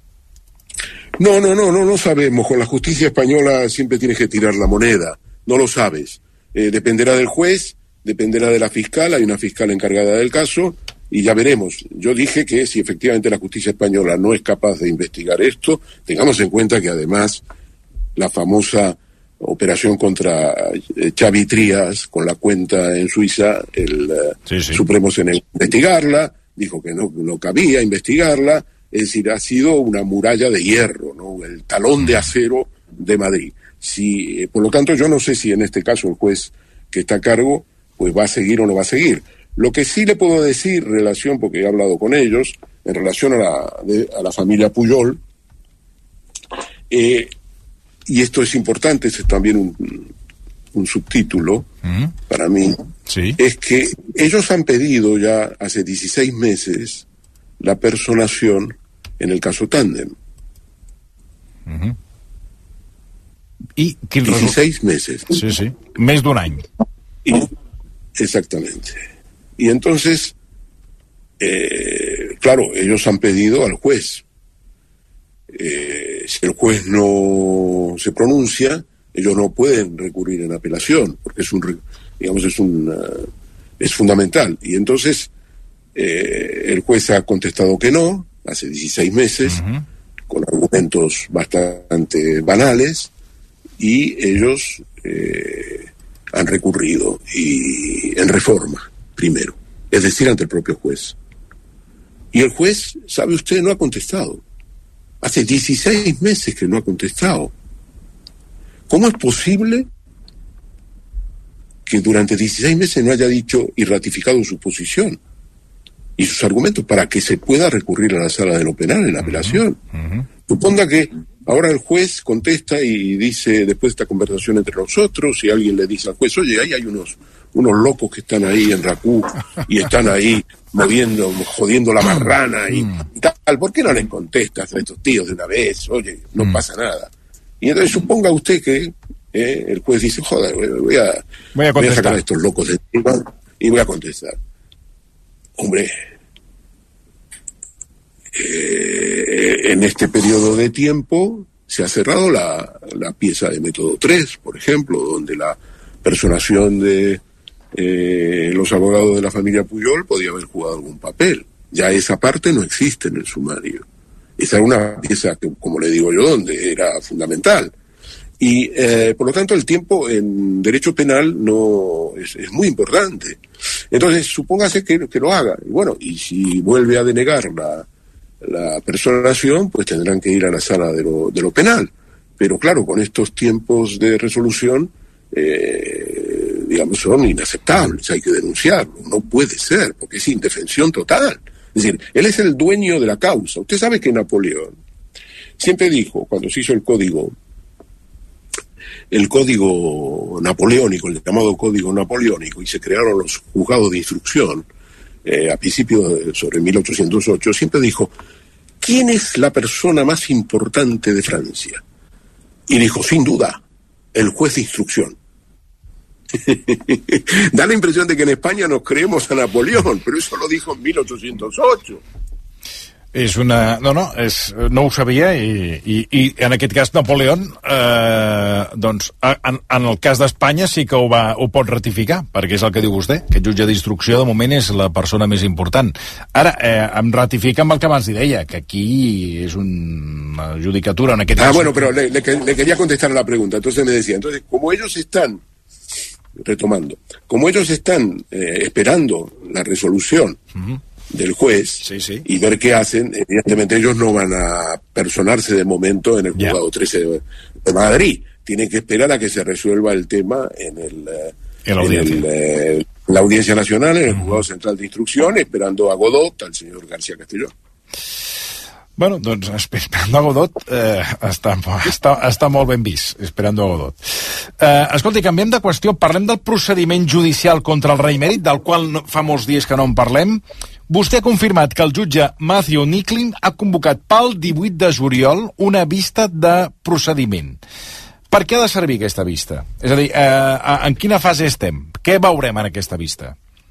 No, no, no, no, no sabemos. Con la justicia española siempre tienes que tirar la moneda. No lo sabes. Eh, dependerá del juez, dependerá de la fiscal, hay una fiscal encargada del caso, y ya veremos. Yo dije que si efectivamente la justicia española no es capaz de investigar esto, tengamos en cuenta que además la famosa operación contra eh, Xavi Trías con la cuenta en Suiza, el uh, sí, sí. Supremo se negó a investigarla, dijo que no, no cabía investigarla, es decir, ha sido una muralla de hierro, ¿no? El talón de acero de Madrid. Si, eh, por lo tanto, yo no sé si en este caso el juez que está a cargo pues va a seguir o no va a seguir. Lo que sí le puedo decir, en relación, porque he hablado con ellos, en relación a la, de, a la familia Pujol, eh, y esto es importante, es también un, un subtítulo uh-huh. para mí, ¿sí? Es que ellos han pedido ya hace dieciséis meses la personación en el caso Tándem. Uh-huh. ¿Y quin dieciséis meses. Sí, sí, més d'un any. Y, exactamente. Y entonces, eh, claro, ellos han pedido al juez. Eh, si el juez no se pronuncia, ellos no pueden recurrir en apelación, porque es un, digamos, es un, uh, es fundamental. Y entonces, eh, el juez ha contestado que no, hace dieciséis meses, uh-huh. con argumentos bastante banales, y ellos eh, han recurrido, y en reforma, primero, es decir, ante el propio juez. Y el juez, sabe usted, no ha contestado. Hace dieciséis meses que no ha contestado. ¿Cómo es posible que durante dieciséis meses no haya dicho y ratificado su posición y sus argumentos para que se pueda recurrir a la sala de lo penal en la apelación? Uh-huh. Suponga que ahora el juez contesta y dice, después de esta conversación entre nosotros, y alguien le dice al juez, oye, ahí hay unos, unos locos que están ahí en Racú y están ahí moviendo, jodiendo la marrana y, y tal, ¿por qué no les contestas a estos tíos de una vez? Oye, no mm. pasa nada. Y entonces suponga usted que eh, el juez dice, joder, voy a, voy a, voy a sacar a estos locos de encima y voy a contestar. Hombre, eh, en este periodo de tiempo se ha cerrado la, la pieza de método tres, por ejemplo, donde la personación de eh, los abogados de la familia Pujol podía haber jugado algún papel. Ya esa parte no existe en el sumario. Esa era una pieza que, como le digo yo, donde era fundamental. Y, eh, por lo tanto, el tiempo en derecho penal no es, es muy importante. Entonces, supóngase que, que lo haga. Y bueno, y si vuelve a denegar la, la personación, pues tendrán que ir a la sala de lo, de lo penal. Pero claro, con estos tiempos de resolución, eh, digamos, son inaceptables. Hay que denunciarlo. No puede ser, porque es indefensión total. Es decir, él es el dueño de la causa. Usted sabe que Napoleón siempre dijo, cuando se hizo el código, el código napoleónico, el llamado código napoleónico, y se crearon los juzgados de instrucción, eh, a principios de, sobre mil ochocientos ocho, siempre dijo, ¿quién es la persona más importante de Francia? Y dijo, sin duda, el juez de instrucción. Da la impresión de que en España nos creemos a Napoleón, però eso lo dijo en mil ochocientos ocho. És una... No, no, és... no ho sabia i, i, i en aquest cas Napoleón eh, doncs en, en el cas d'Espanya sí que ho, va, ho pot ratificar, perquè és el que diu vostè, que el jutge d'instrucció de moment és la persona més important. Ara, eh, em ratifica amb el que abans li deia, que aquí és una judicatura en aquest ah, cas... Ah, bueno, pero le, le, le quería contestar a la pregunta, entonces me decía, entonces, como ellos están retomando, como ellos están eh, esperando la resolución uh-huh. del juez sí, sí. y ver qué hacen, evidentemente ellos no van a personarse de momento en el juzgado yeah. trece de, de Madrid, tienen que esperar a que se resuelva el tema en el en la audiencia, en el, eh, la audiencia nacional, en el uh-huh. juzgado central de instrucción, esperando a Godot, al señor García Castelló. Bueno, doncs Esperando a Godot eh, està, està, està molt ben vist, Esperando a Godot. Eh, escolti, canviem de qüestió, parlem del procediment judicial contra el rei emèrit, del qual no, fa molts dies que no en parlem. Vostè ha confirmat que el jutge Matthew Nicklin ha convocat pel divuit de juliol una vista de procediment. Per què ha de servir aquesta vista? És a dir, eh, en quina fase estem? Què veurem en aquesta vista?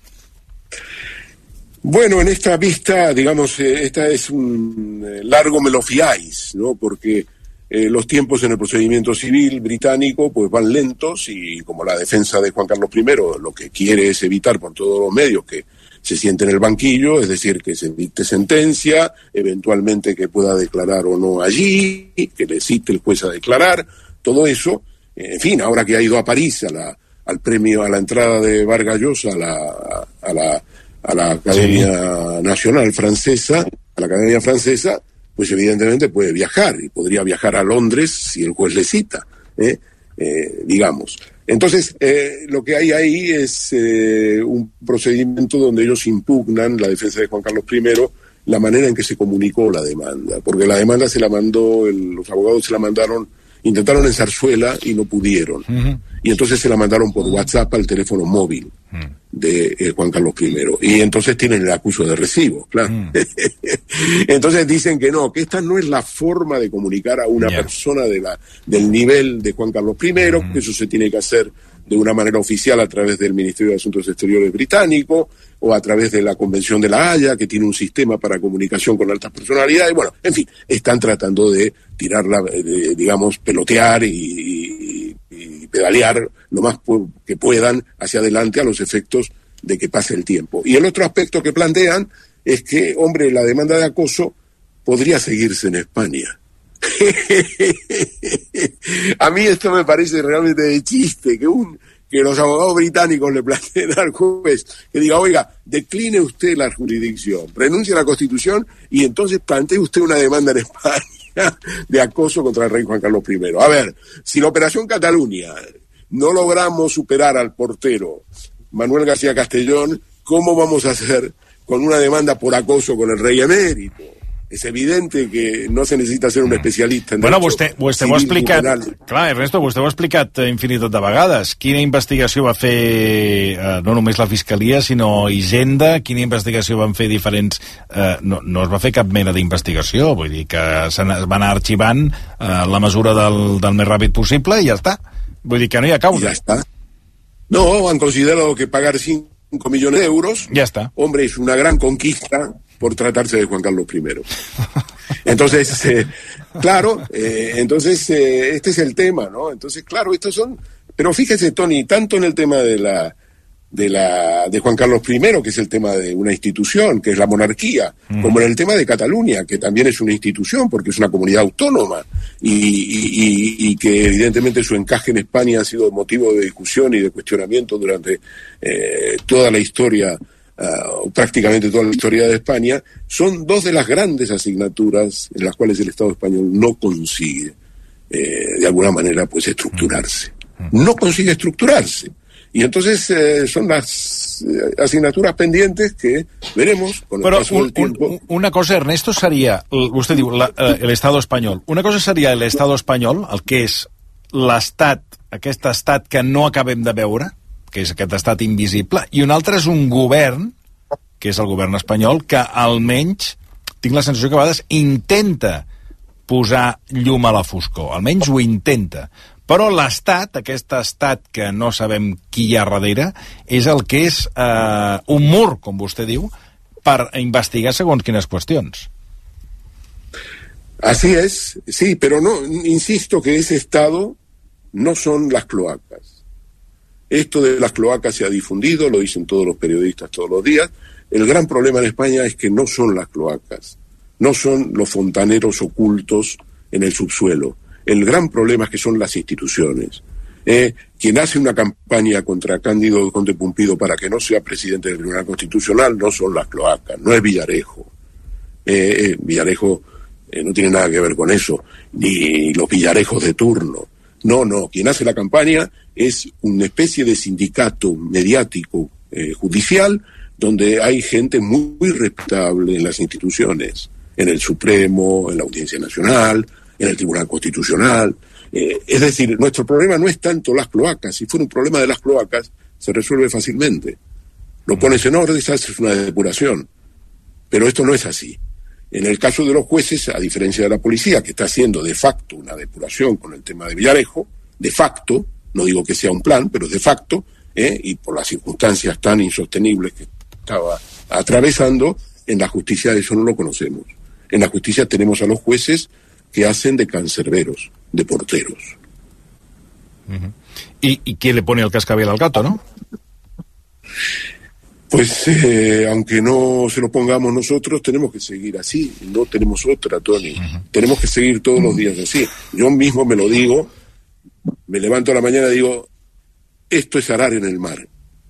Bueno, en esta vista, digamos, eh, esta es un eh, largo me lo fiáis, ¿no? Porque eh, los tiempos en el procedimiento civil británico pues van lentos y como la defensa de Juan Carlos primero lo que quiere es evitar por todos los medios que se siente en el banquillo, es decir, que se dicte sentencia, eventualmente que pueda declarar o no allí, que le cite el juez a declarar, todo eso, eh, en fin, ahora que ha ido a París a la, al premio, a la entrada de Vargas Llosa a la... A la a la Academia sí. Nacional Francesa, a la Academia Francesa, pues evidentemente puede viajar, y podría viajar a Londres si el juez le cita, ¿eh? Eh, digamos. Entonces, eh, lo que hay ahí es eh, un procedimiento donde ellos impugnan, la defensa de Juan Carlos primero, la manera en que se comunicó la demanda, porque la demanda se la mandó, el, los abogados se la mandaron, intentaron en Zarzuela y no pudieron, uh-huh. y entonces se la mandaron por WhatsApp al teléfono móvil uh-huh. de eh, Juan Carlos primero, y entonces tienen el acuso de recibo, claro. Uh-huh. Entonces dicen que no, que esta no es la forma de comunicar a una yeah. persona de la, del nivel de Juan Carlos primero, uh-huh. que eso se tiene que hacer de una manera oficial a través del Ministerio de Asuntos Exteriores británico o a través de la Convención de la Haya, que tiene un sistema para comunicación con altas personalidades. Bueno, en fin, están tratando de tirarla, de, digamos, pelotear y, y, y pedalear lo más pu- que puedan hacia adelante a los efectos de que pase el tiempo. Y el otro aspecto que plantean es que, hombre, la demanda de acoso podría seguirse en España. A mí esto me parece realmente de chiste, que un que los abogados británicos le planteen al juez que diga, oiga, decline usted la jurisdicción, renuncie a la Constitución y entonces plantee usted una demanda en España de acoso contra el rey Juan Carlos primero. A ver, si la Operación Cataluña no logramos superar al portero Manuel García Castellón, ¿cómo vamos a hacer con una demanda por acoso con el rei emèrito? És evidente que no se necessita ser un especialista en bueno, vostè, vostè ho ha explicat, clar, Ernesto, vostè ho ha explicat infinitat de vegades. Quina investigació va fer eh, no només la Fiscalia, sinó Hisenda? Quina investigació van fer diferents... Eh, no, no es va fer cap mena d'investigació, vull dir que se va anar arxivant eh, la mesura del, del més ràpid possible i ja està. Vull dir que no hi ha causa. Ja està. No, han considerado que pagar cinco millones de euros, ya está. Hombre, es una gran conquista por tratarse de Juan Carlos primero. Entonces, eh, claro, eh, entonces eh, este es el tema, ¿no? Entonces, claro, estos son... Pero fíjese, Tony, tanto en el tema de la de la de Juan Carlos primero, que es el tema de una institución, que es la monarquía, mm. como en el tema de Cataluña, que también es una institución, porque es una comunidad autónoma, y, y, y que evidentemente su encaje en España ha sido motivo de discusión y de cuestionamiento durante eh, toda la historia, uh, prácticamente toda la historia de España, son dos de las grandes asignaturas en las cuales el Estado español no consigue, eh, de alguna manera, pues estructurarse. Mm. No consigue estructurarse. Y entonces eh, son las eh, asignaturas pendientes que veremos con el Però paso un, del tiempo. Un, una cosa, Ernesto, seria, vostè diu, la, eh, el Estado espanyol. Una cosa seria el Estado espanyol, el que és l'estat, aquest estat que no acabem de veure, que és aquest estat invisible, i un altre és un govern, que és el govern espanyol, que almenys, tinc la sensació que a vegades intenta posar llum a la foscor, almenys ho intenta. Però l'estat, aquest estat que no sabem qui hi ha darrere, és el que és eh, un mur, com vostè diu, per investigar segons quines qüestions. Así es, sí, pero no, insisto que ese Estado no son las cloacas. Esto de las cloacas se ha difundido, lo dicen todos los periodistas todos los días. El gran problema en España es que no son las cloacas, no son los fontaneros ocultos en el subsuelo. El gran problema es que son las instituciones. Eh, quien hace una campaña contra Cándido Conde Pumpido para que no sea presidente del Tribunal Constitucional no son las cloacas, no es Villarejo. Eh, eh, Villarejo eh, no tiene nada que ver con eso, ni los Villarejos de turno. No, no, quien hace la campaña es una especie de sindicato mediático eh, judicial donde hay gente muy, muy respetable en las instituciones, en el Supremo, en la Audiencia Nacional, en el Tribunal Constitucional. Eh, es decir, nuestro problema no es tanto las cloacas. Si fuera un problema de las cloacas, se resuelve fácilmente. Lo pones en orden y haces una depuración. Pero esto no es así. En el caso de los jueces, a diferencia de la policía, que está haciendo de facto una depuración con el tema de Villarejo, de facto, no digo que sea un plan, pero de facto, eh, y por las circunstancias tan insostenibles que estaba atravesando, en la justicia eso no lo conocemos. En la justicia tenemos a los jueces que hacen de cancerberos, de porteros. Uh-huh. ¿Y, ¿Y quién le pone el cascabel al gato, no? Pues, eh, aunque no se lo pongamos nosotros, tenemos que seguir así. No tenemos otra, Tony. Uh-huh. Tenemos que seguir todos los días así. Yo mismo me lo digo, me levanto a la mañana y digo, esto es arar en el mar.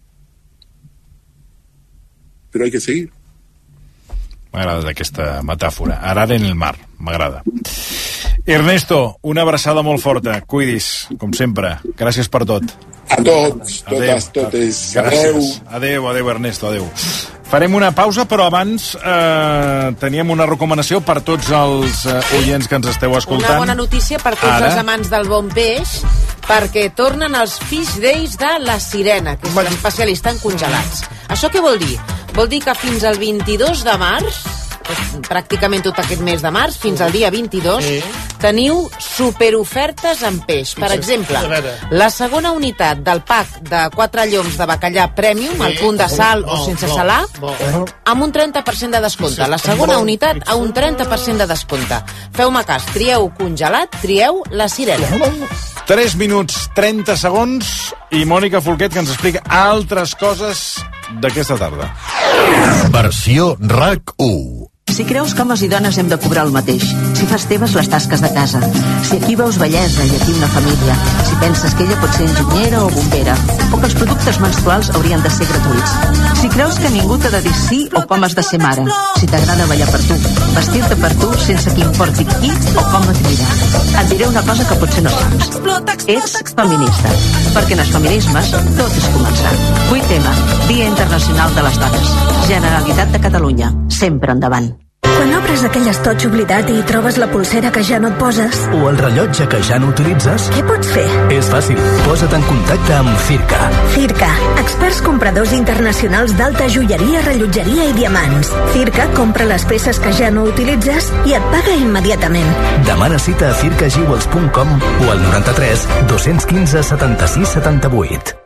Pero hay que seguir. M'agrada aquesta metàfora. Arar en el mar. M'agrada. Ernesto, una abraçada molt forta. Cuidis, com sempre. Gràcies per tot. A tots, totes, totes. Adéu. Adéu, adéu, Ernesto, adéu. Farem una pausa, però abans eh, teníem una recomanació per tots els eh, oients que ens esteu escoltant. Una bona notícia per tots Ara. els amants del bon peix, perquè tornen els Fish Days de La Sirena, que és bueno. especialista en congelats. Això què vol dir? Vol dir que fins al vint-i-dos de març, pràcticament tot aquest mes de març, fins al dia vint-i-dos, sí. teniu superofertes en peix. Per exemple, la segona unitat del pack de quatre lloms de bacallà Premium, al punt de sal o sense salar, amb un trenta per cent de descompte. La segona unitat a un trenta per cent de descompte. Feu-me cas, trieu congelat, trieu La Sirena. tres minuts trenta segons i Mònica Folquet, que ens explica altres coses d'aquesta tarda. Versió R A C u. Si creus que homes i dones hem de cobrar el mateix, si fas teves les tasques de casa, si aquí veus bellesa i aquí una família, si penses que ella pot ser enginyera o bombera, o que els productes menstruals haurien de ser gratuïts, si creus que ningú t'ha de dir sí o com has de ser mare, si t'agrada ballar per tu, vestir-te per tu sense que importi qui o com et mira. Et diré una cosa que potser no saps. Ets feminista, perquè en els feminismes tot és començar. vuit ema, Dia Internacional de les Dones. Generalitat de Catalunya, sempre endavant. Quan obres aquell estoig oblidat i trobes la pulsera que ja no et poses... O el rellotge que ja no utilitzes... Què pots fer? És fàcil. Posa't en contacte amb Circa. Circa, experts compradors internacionals d'alta joieria, rellotgeria i diamants. Circa compra les peces que ja no utilitzes i et paga immediatament. Demana cita a circa jewels punt com o al noranta-tres dos cents quinze setanta-sis setanta-vuit.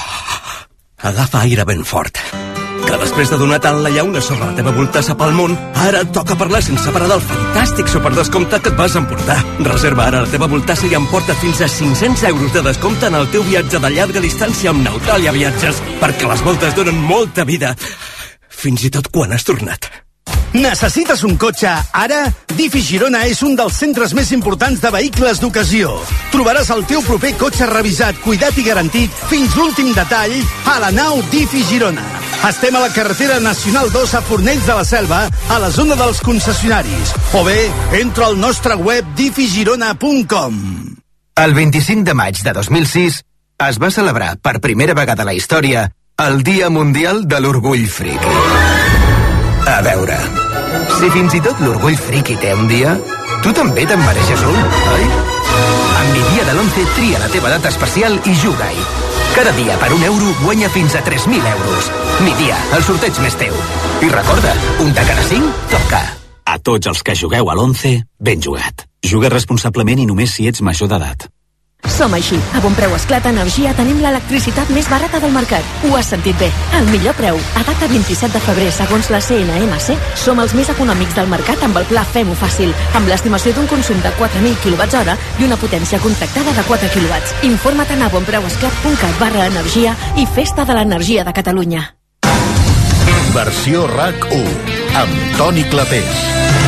Agafa aire ben fort. Que després de donar tant la llauna sobre la teva voltassa pel món, ara et toca parlar sense parar del fantàstic superdescompte que et vas emportar. Reserva ara la teva voltassa i emporta fins a cinc-cents euros de descompte en el teu viatge de llarga distància amb Neutalia Viatges, perquè les voltes donen molta vida, fins i tot quan has tornat. Necessites un cotxe? Ara, Difi Girona és un dels centres més importants de vehicles d'ocasió. Trobaràs el teu proper cotxe revisat, cuidat i garantit fins l'últim detall a la nau Difi Girona. Estem a la carretera Nacional dos a Fornells de la Selva, a la zona dels concessionaris. O bé, entra al nostre web difi girona punt com. El vint-i-cinc de maig de dos mil sis es va celebrar per primera vegada a la història el Dia Mundial de l'Orgull Friki. A veure, si fins i tot l'orgull friki té un dia, tu també te'n mereixes un, oi? Amb Mi Dia de l'onze tria la teva data especial i juga-hi. Cada dia per un euro guanya fins a tres mil euros. Mi Dia, el sorteig més teu. I recorda, un de cada cinc toca. A tots els que jugueu a l'onze, ben jugat. Juga responsablement i només si ets major d'edat. Som així. A Bon Preu Esclat Energia tenim l'electricitat més barata del mercat. Ho has sentit bé. El millor preu. A data vint-i-set de febrer, segons la C N M C, som els més econòmics del mercat amb el pla Fem-ho Fàcil, amb l'estimació d'un consum de quatre mil quilowatts hora i una potència contractada de quatre quilowatts. Informa't a bonpreuesclat punt cat barra energia i Festa de l'Energia de Catalunya. Versió R A C u, amb Toni Clapés.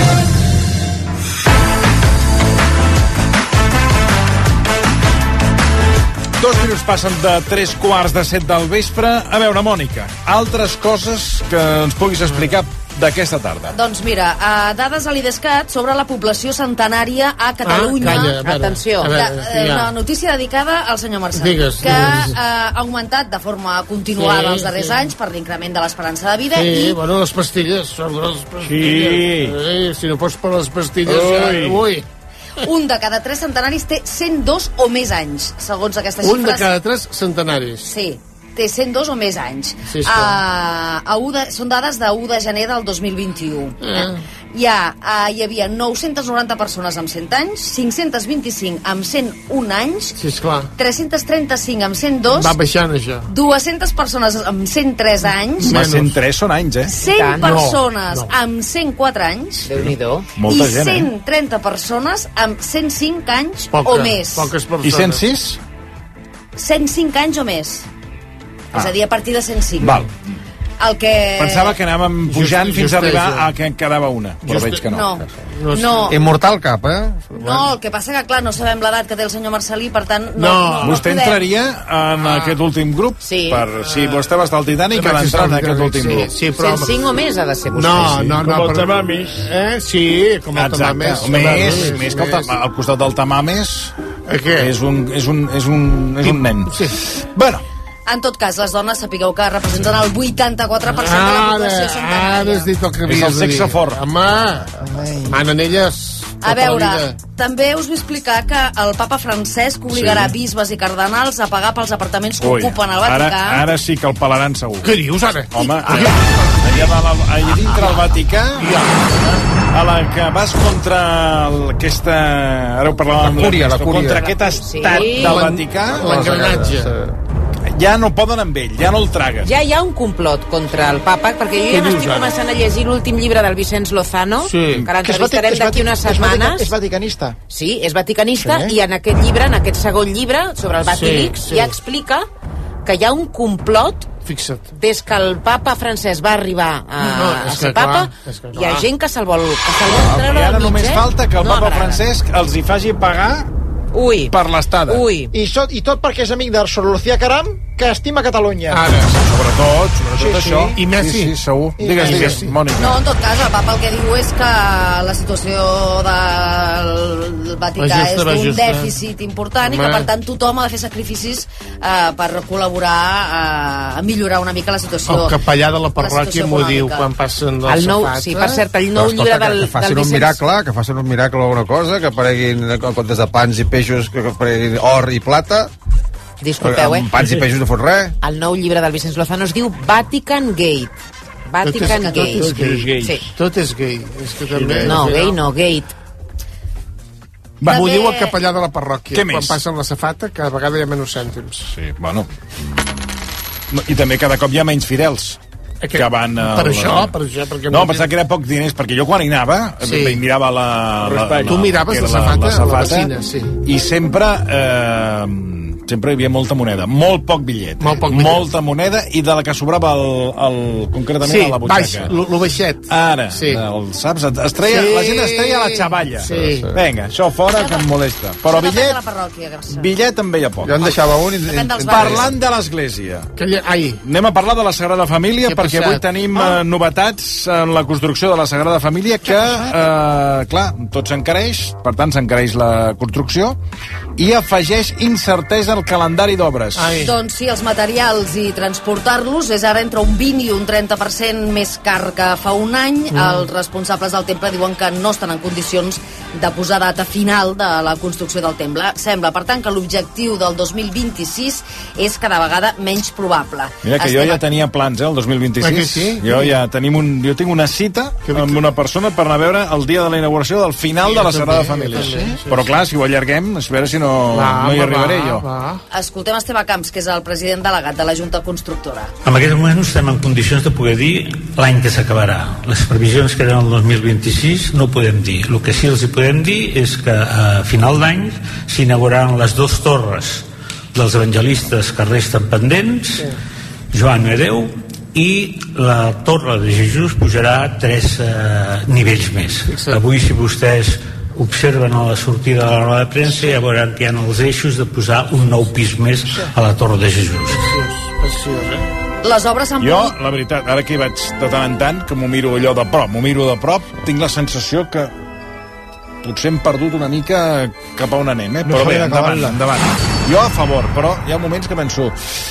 Dos minuts passen de tres quarts de set del vespre. A veure, Mònica, altres coses que ens puguis explicar d'aquesta tarda. Doncs mira, uh, dades a l'IDESCAT sobre la població centenària a Catalunya. Ah, calla, a veure, Atenció, a veure, de, ja. una notícia dedicada al senyor Marcel, Digues, que digues. Uh, ha augmentat de forma continuada Sí, els darrers sí. anys per l'increment de l'esperança de vida. Sí, I bueno, les pastilles, són les pastilles. Sí. Eh, si no fos per les pastilles, ui. Ja, ui. un de cada tres centenaris té cent dos o més anys, segons aquestes xifres. Un de cada tres centenaris. Sí, té cent dos o més anys. Sí, sí. Uh, a u de, són dades de u de gener del dos mil vint-i-u. Ah. Hi, ha, uh, hi havia nou-centes noranta persones amb cent anys, cinc-cents vint-i-cinc amb cent un anys, Sí, esclar. tres-cents trenta-cinc amb cent dos, Va baixant, això. dues-centes persones amb cent tres anys, Home, cent tres són anys, eh? cent No, persones no. amb cent quatre anys, Déu-n'hi-do. Molta i gent, eh? cent trenta persones amb cent cinc anys Poca, o més. Poques persones. I cent sis? cent cinc anys o més. Ah. És a dir, a partir de cent cinc. Val. El que... Pensava que anàvem pujant Just- fins a arribar justesa. a que en quedava una, però Just- veig que no. No, No, no, Immortal cap, eh? no, el que passa que, clar, no sabem l'edat que té el senyor Marcelí, per tant, no, No. no, no Vostè podem. entraria en aquest últim grup? Sí. Per, si vostè va estar al Titanic, ha Vaig d'entrar en estar al aquest últim Titanic, grup. sí, sí, però... cent cinc o més ha de ser vostè. No, sí. no, no. Com el per- Tamames. Eh? Sí, com el Exacte, Tamames. més, més que el, tam- al costat del Tamames Eh, què? és un, és un, és un, és un nen. Sí. Bueno, En tot cas, les dones, sapigueu que representen el vuitanta-quatre per cent de la Ara, població ara has centenària. dit el que És havies el de dir. sexe fort. Home, manen elles tota A veure, la vida. també us vull explicar que el papa Francesc obligarà Sí. bisbes i cardenals a pagar pels apartaments que ui, ocupen al ara, Vaticà. ara sí que el pelaran segur. Què dius, ara? Home, allà, allà, dalt, allà dintre el Vaticà, a la que vas contra el, aquesta... Ara ho parlàvem amb La cúria, l'Ernesto, la cúria. contra aquest estat Sí. del Vaticà, L'engranatge. ja no poden amb ell, ja no el traguen. Ja hi ha un complot contra el papa, perquè jo Què ja dius, m'estic ara? començant a llegir l'últim llibre del Vicenç Lozano, Sí. que l'entrevistarem d'aquí unes setmanes. És vaticanista. Sí, és vaticanista, Sí. i en aquest llibre, en aquest segon llibre, sobre el Vatilix, Sí, sí. ja explica que hi ha un complot Fixa't. Des que el papa francès va arribar a, no, a ser papa, clar, que hi ha gent que se'l vol, que se'l vol treure I ara del mig, només eh? falta que el no papa m'agrada. Francesc els hi faci pagar Ui. per l'estada. Ui. I, tot, I tot perquè és amic de Sor Lucía Caram, que estima Catalunya. Ara, sobretot, sobretot Sí, sí. això. I Messi. Sí, sí, segur. I Digues, Messi. digues, Mònica. No, en tot cas, el papa el que diu és que la situació del Vaticà Va justa, és va d'un justa. dèficit important i que, Home. per tant, tothom ha de fer sacrificis eh, per col·laborar eh, a millorar una mica la situació. El capellà de la la parròquia situació m'ho diu econòmica. quan passen del El nou, safata. sí, per cert, el nou Però, llibre escolta, del, que, que facin del un Vicenç... miracle, que facin un miracle o alguna cosa, que apareguin en comptes de pans i peixos, que apareguin or i plata. Disculpeu, eh? Amb pans i peixos no fot res. El nou llibre del Vicenç Lozano es diu Vatican Gate. Vatican tot Gate. és gay. Sí. Tot és gay. És que també... No, gay no, gate. Va, m'ho També- diu el capellà de la parròquia. Què Quan més? passen la safata, cada vegada hi ha menys cèntims. Sí, bueno. No, I també cada cop hi ha menys fidels. Que, que van a per la- això, per això. Perquè No, pensava que era pocs diners, perquè jo quan hi anava Sí. sí. mirava la, la, la... Tu miraves que era la safata a la safata, vecina, sí. I sempre... Eh, sempre hi havia molta moneda, molt poc bitllet. Molt poc bitllet. Molta moneda i de la que sobrava el, el, concretament Sí, a la butxaca. baix, lo, lo baixet. Ara, Sí. el, saps? Es treia, Sí. La gent es treia la xavalla. Sí. Vinga, això fora que em molesta. Però Això depèn de bitllet, la parròquia, que passa. bitllet també hi ha poc. Jo en deixava un i... Depèn dels barris. Parlant de l'Església, Que lle... Ai, anem a parlar de la Sagrada Família Què ha perquè passat? avui tenim Ah. eh, novetats en la construcció de la Sagrada Família que, eh, clar, tot s'encareix, per tant s'encareix la construcció i afegeix incertesa al calendari d'obres. ai. Doncs sí, els materials i transportar-los és ara entre un vint i un trenta per cent més car que fa un any. Mm. Els responsables del temple diuen que no estan en condicions de posar data final de la construcció del temple. Sembla, per tant, que l'objectiu del dos mil vint-i-sis és cada vegada menys probable. Mira que Estem jo ja tenia plans, eh, el dos mil vint-i-sis. Ah, que sí? Jo ja tenim un, jo tinc una cita amb una persona per anar a veure el dia de la inauguració del final Sí, de la jo Sagrada també, Família. jo també, sí, Però sí. clar, si ho allarguem, a veure si no, Va, no hi va, arribaré va, jo. va. Escoltem Esteve Camps, que és el president delegat de la Junta Constructora. En aquest moment estem en condicions de poder dir l'any que s'acabarà. Les previsions que eren el dos mil vint-i-sis no ho podem dir. El que sí els hi podem dir és que a final d'any s'inauguraran les dues torres dels evangelistes que resten pendents, Joan i Déu, i la Torre de Jesús pujarà tres eh, nivells més. Avui, si vostès observen a la sortida de la roda de premsa, ja veuran que hi ha els eixos de posar un nou pis més a la Torre de Jesús. Preciós, preciós, eh? Les obres s'han Jo, pogut... la veritat, ara que hi vaig de tant en tant, que m'ho miro allò de prop, m'ho miro de prop, tinc la sensació que potser hem perdut una mica cap a on anem, eh? No Però bé, s'hauria d'acabar endavant, la- endavant. Jo a favor, però hi ha moments que penso...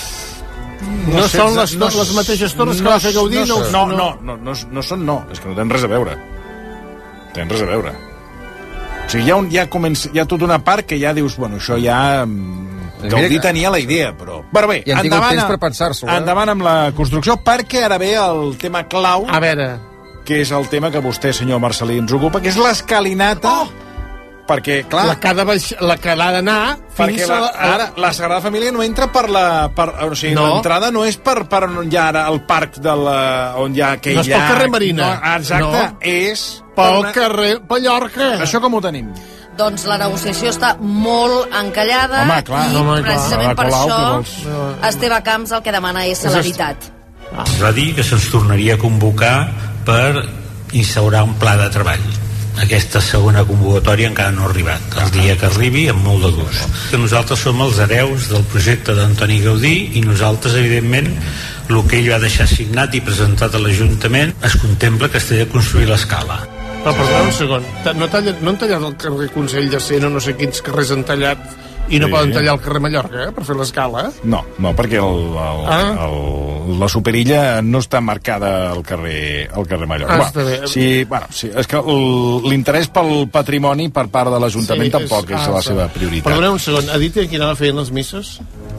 No són les- les mateixes torres que va fer Gaudí, no, no- no, no, no, no, no són no, és que no tenen res a veure. Tenen res a veure. O sigui, hi ha, un, hi ha, comença, hi ha tota una part que ja dius, bueno, això ja... mm, Gaudí tenia la idea, però... Però bé, I han tingut endavant, temps per pensar-s'ho, eh? endavant amb la construcció, perquè ara ve el tema clau, A veure, que és el tema que vostè, senyor Marcelí, ens ocupa, que és l'escalinata, oh! perquè, clar... la que ha de baix... la que ha d'anar fins Perquè la, a... la- ara, la Sagrada Família no entra per la... Per, o sigui, No. l'entrada no és per, per on hi ha ara el parc de la, on hi ha aquell No és pel llac. carrer Marina. No, exacte, No. és... Pel una- carrer Pallorca. Això com ho tenim? Doncs la negociació està molt encallada Home, clar. i Home, clar. precisament Ada per Colau, què això vols? Esteve Camps el que demana és celeritat. Es va dir que se'ns tornaria a convocar per instaurar un pla de treball. Aquesta segona convocatòria encara no ha arribat. El dia que arribi, amb molt de gust. Que nosaltres som els hereus del projecte d'Antoni Gaudí i nosaltres, evidentment, el que ell va deixar signat i presentat a l'Ajuntament es contempla que es té de construir l'escala. Però, perdona un segon. Ta- No, talla, no han tallat el carrer Consell de Cent o no sé quins carrers han tallat i no Sí. poden tallar el carrer Mallorca, eh, per fer l'escala? No, no, perquè el, el, Ah. el, la superilla no està marcada al carrer, al carrer Mallorca. Ah, Bueno, està bé. sí, bueno, sí, és que el- l'interès pel patrimoni per part de l'Ajuntament Sí, tampoc és, ah, la està. seva prioritat. Perdona un segon. Ha dit que aquí anava feien les misses?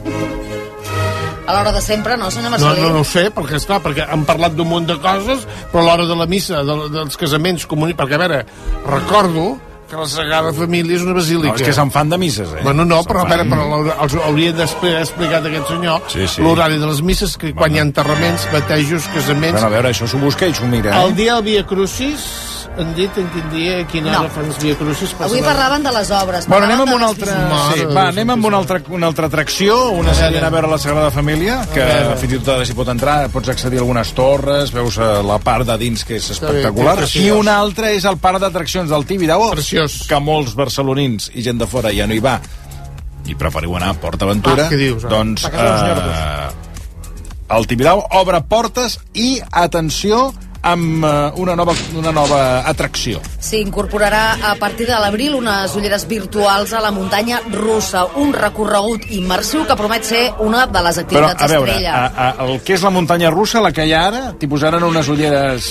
A l'hora de sempre, no, senyor No, Marcelí? no, no ho sé, perquè, esclar, perquè han parlat d'un munt de coses, però a l'hora de la missa, de, dels casaments comunis... Perquè, a veure, recordo que la Sagrada Família és una basílica. No, és que se'n fan de misses, eh? Bueno, no, Se'n però, a veure, fan. però l'haur- els haurien d'haver explicat aquest senyor Sí, sí. l'horari de les misses, que quan hi ha enterraments, batejos, casaments... Bueno, a veure, això s'ho busca i s'ho mira, eh? El dia del Via Crucis han dit en quin dia, a quina hora fan els Via Crucis? Avui parlaven de les obres. Bueno, anem amb una parlaven de altra, les sí, va, anem amb una altra, una altra atracció, una sèrie a veure la Sagrada Família, que fins i tot ara s'hi pot entrar, pots accedir a algunes torres, veus eh, la part de dins que és espectacular, i una altra és el parc d'atraccions del Tibidabo, que molts barcelonins i gent de fora ja no hi va, i preferiu anar a Port Aventura. Ah, què dius? Doncs eh, el Tibidabo obre portes i, atenció, amb uh, una, nova, una nova atracció. Sí, incorporarà a partir de l'abril unes ulleres virtuals a la muntanya russa, un recorregut immersiu que promet ser una de les activitats Però, a veure, estrella. a, a, el que és la muntanya russa, la que hi ha ara, t'hi posaran unes ulleres...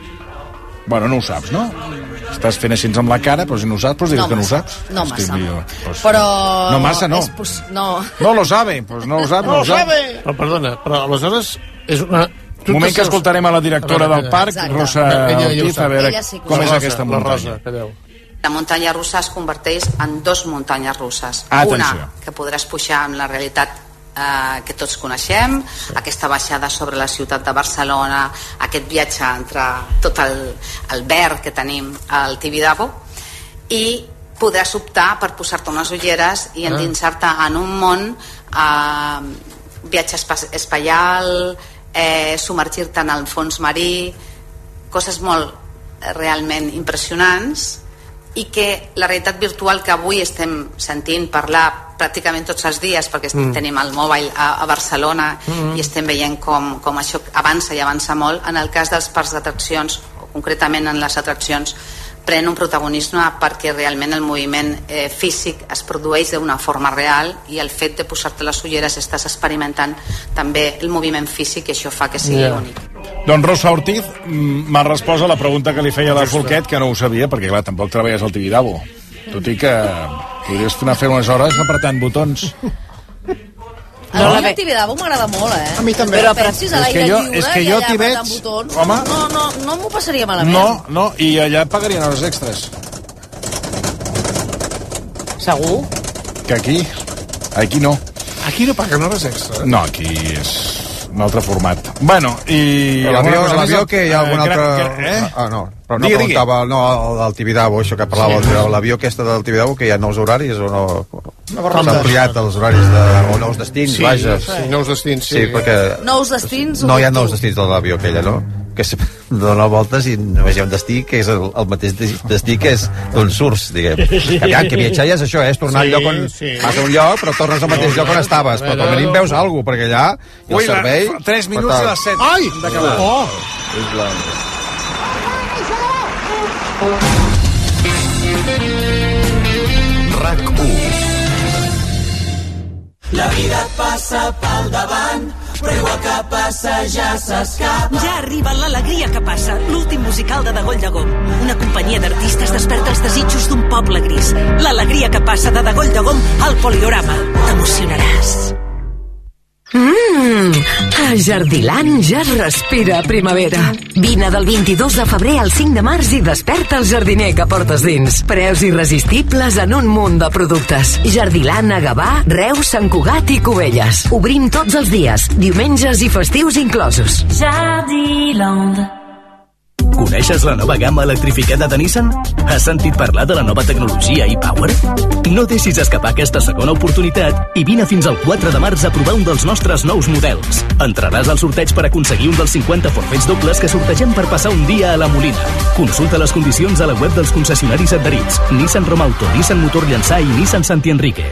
Bueno, no ho saps, no? Estàs fent així amb la cara, però si no ho saps, doncs digues No que no ho massa, saps. no massa. Millor, pues, Però... No massa, no. És pos... No. No lo sabe, pues no ho sap, no, No ho ho sap. sabe! Però, perdona, però aleshores és una... Un moment que escoltarem a la directora del parc, Rosa Ortiz, a veure com és aquesta muntanya. La muntanya russa es converteix en dos muntanyes russes. Atenció. Una que podràs pujar amb la realitat eh, que tots coneixem, aquesta baixada sobre la ciutat de Barcelona, aquest viatge entre tot el, el verd que tenim al Tibidabo, i podràs optar per posar-te unes ulleres i endinsar-te en un món, eh, viatge espacial, eh, submergir-te en el fons marí, coses molt eh, realment impressionants, i que la realitat virtual que avui estem sentint parlar pràcticament tots els dies, perquè mm. tenim el mòbil a, a Barcelona mm. i estem veient com, com això avança i avança molt, en el cas dels parcs d'atraccions, o concretament en les atraccions, pren un protagonisme perquè realment el moviment eh, físic es produeix d'una forma real, i el fet de posar-te les ulleres estàs experimentant també el moviment físic, i això fa que sigui yeah. únic. Doncs Rosa Ortiz m'ha respost a la pregunta que li feia la Folquet, que no ho sabia, perquè clar, tampoc treballes al Tibidabo, tot i que podries anar a fer unes hores apretant botons. A mi el Tibidabo m'agrada molt, eh? A mi també. Però pensis a l'aire lliure és que jo i allà t'hi veig, apretant botons. home. No, no, no m'ho passaria malament. No, no, i allà et pagarien hores extres. Segur? Que aquí, aquí no. Aquí no paguen hores extra? No, aquí és un altre format. Bueno, i... L'avió, l'avió que hi ha algun Eh, altre... gra- Eh? Ah, no, però no Digui, digui. preguntava, no, el del Tibidabo, això que parlava, Sí. sí. l'avió aquesta del Tibidabo, que hi ha nous horaris o no... Nova S'ha ronda. ampliat els horaris de... o nous destins, Sí, vaja. sí, nous destins, sí. Sí, perquè Nous destins... no hi ha nous destins de l'avió aquella, no? Que es dona voltes i només hi ha un destí que és el, el mateix destí que és d'on surts, diguem. Aviam, que viatjar ja és això, eh? És tornar Sí, al lloc on... sí. Vas a un lloc, però tornes al mateix No, lloc on no, estaves. Però no, com a mínim no. veus alguna cosa, perquè allà i el Ui, la- servei... tres minuts fatal. i les set. Ai! D'acabar. Oh! És la... RAC u. La vida et passa pel davant, però igual que passa ja s'escapa. Ja arriba l'Alegria que passa, l'últim musical de Dagoll de Gom. Una companyia d'artistes desperta els desitjos d'un poble gris. L'Alegria que passa de Dagoll de Gom al Poliorama. T'emocionaràs. Mmm, a Jardiland ja es respira primavera. Vine del vint-i-dos de febrer al cinc de març i desperta el jardiner que portes dins. Preus irresistibles en un munt de productes. Jardiland a Gavà, Reus, Sant Cugat i Cubelles. Obrim tots els dies, diumenges i festius inclosos. Jardiland. Coneixes la nova gamma electrificada de Nissan? Has sentit parlar de la nova tecnologia e-Power? No deixis escapar aquesta segona oportunitat i vine fins al quatre de març a provar un dels nostres nous models. Entraràs al sorteig per aconseguir un dels cinquanta forfets dobles que sortegem per passar un dia a la Molina. Consulta les condicions a la web dels concessionaris adherits. Nissan Romauto, Nissan Motor Llançà i Nissan Santi Enrique.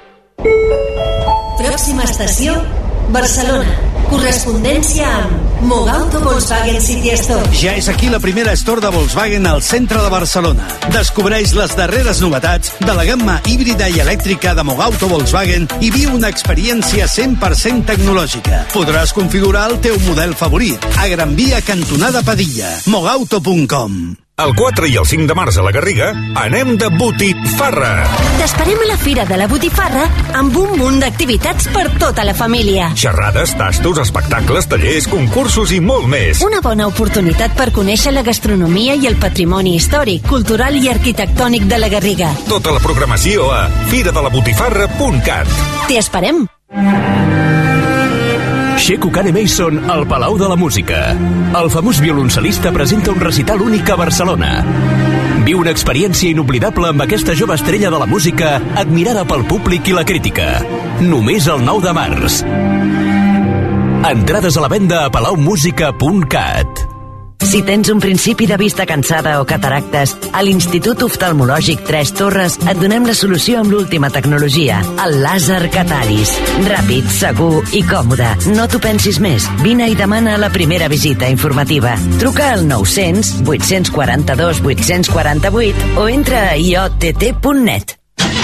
Pròxima estació, Barcelona. Correspondència amb Mogauto Volkswagen City Store. Ja és aquí la primera store de Volkswagen al centre de Barcelona. Descobreix les darreres novetats de la gamma híbrida i elèctrica de Mogauto Volkswagen i viu una experiència cent per cent tecnològica. Podràs configurar el teu model favorit a Gran Via cantonada Padilla. Mogauto punt com. El quatre i el cinc de març a la Garriga anem de botifarra. T'esperem a la Fira de la Botifarra amb un munt d'activitats per tota la família. Xerrades, tastos, espectacles, tallers, concursos i molt més. Una bona oportunitat per conèixer la gastronomia i el patrimoni històric, cultural i arquitectònic de la Garriga. Tota la programació a fira de la botifarra punt cat. T'hi esperem. Sheku Kane Mason al Palau de la Música. El famós violoncel·lista presenta un recital únic a Barcelona. Viu una experiència inoblidable amb aquesta jove estrella de la música, admirada pel públic i la crítica. Només el nou de març. Entrades a la venda a palau música punt cat. Si tens un principi de vista cansada o cataractes, a l'Institut Oftalmològic Tres Torres et donem la solució amb l'última tecnologia, el làser Catalis. Ràpid, segur i còmode. No t'ho pensis més. Vine i demana la primera visita informativa. Truca al nou-cents, vuit-cents quaranta-dos, vuit-cents quaranta-vuit o entra a i o te te punt net.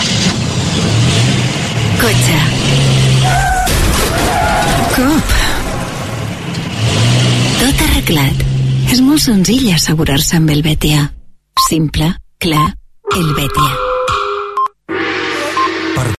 Cotxe. Cop. Tot arreglat. És molt senzill assegurar-se amb el Betia. Simple, clar, el Betia.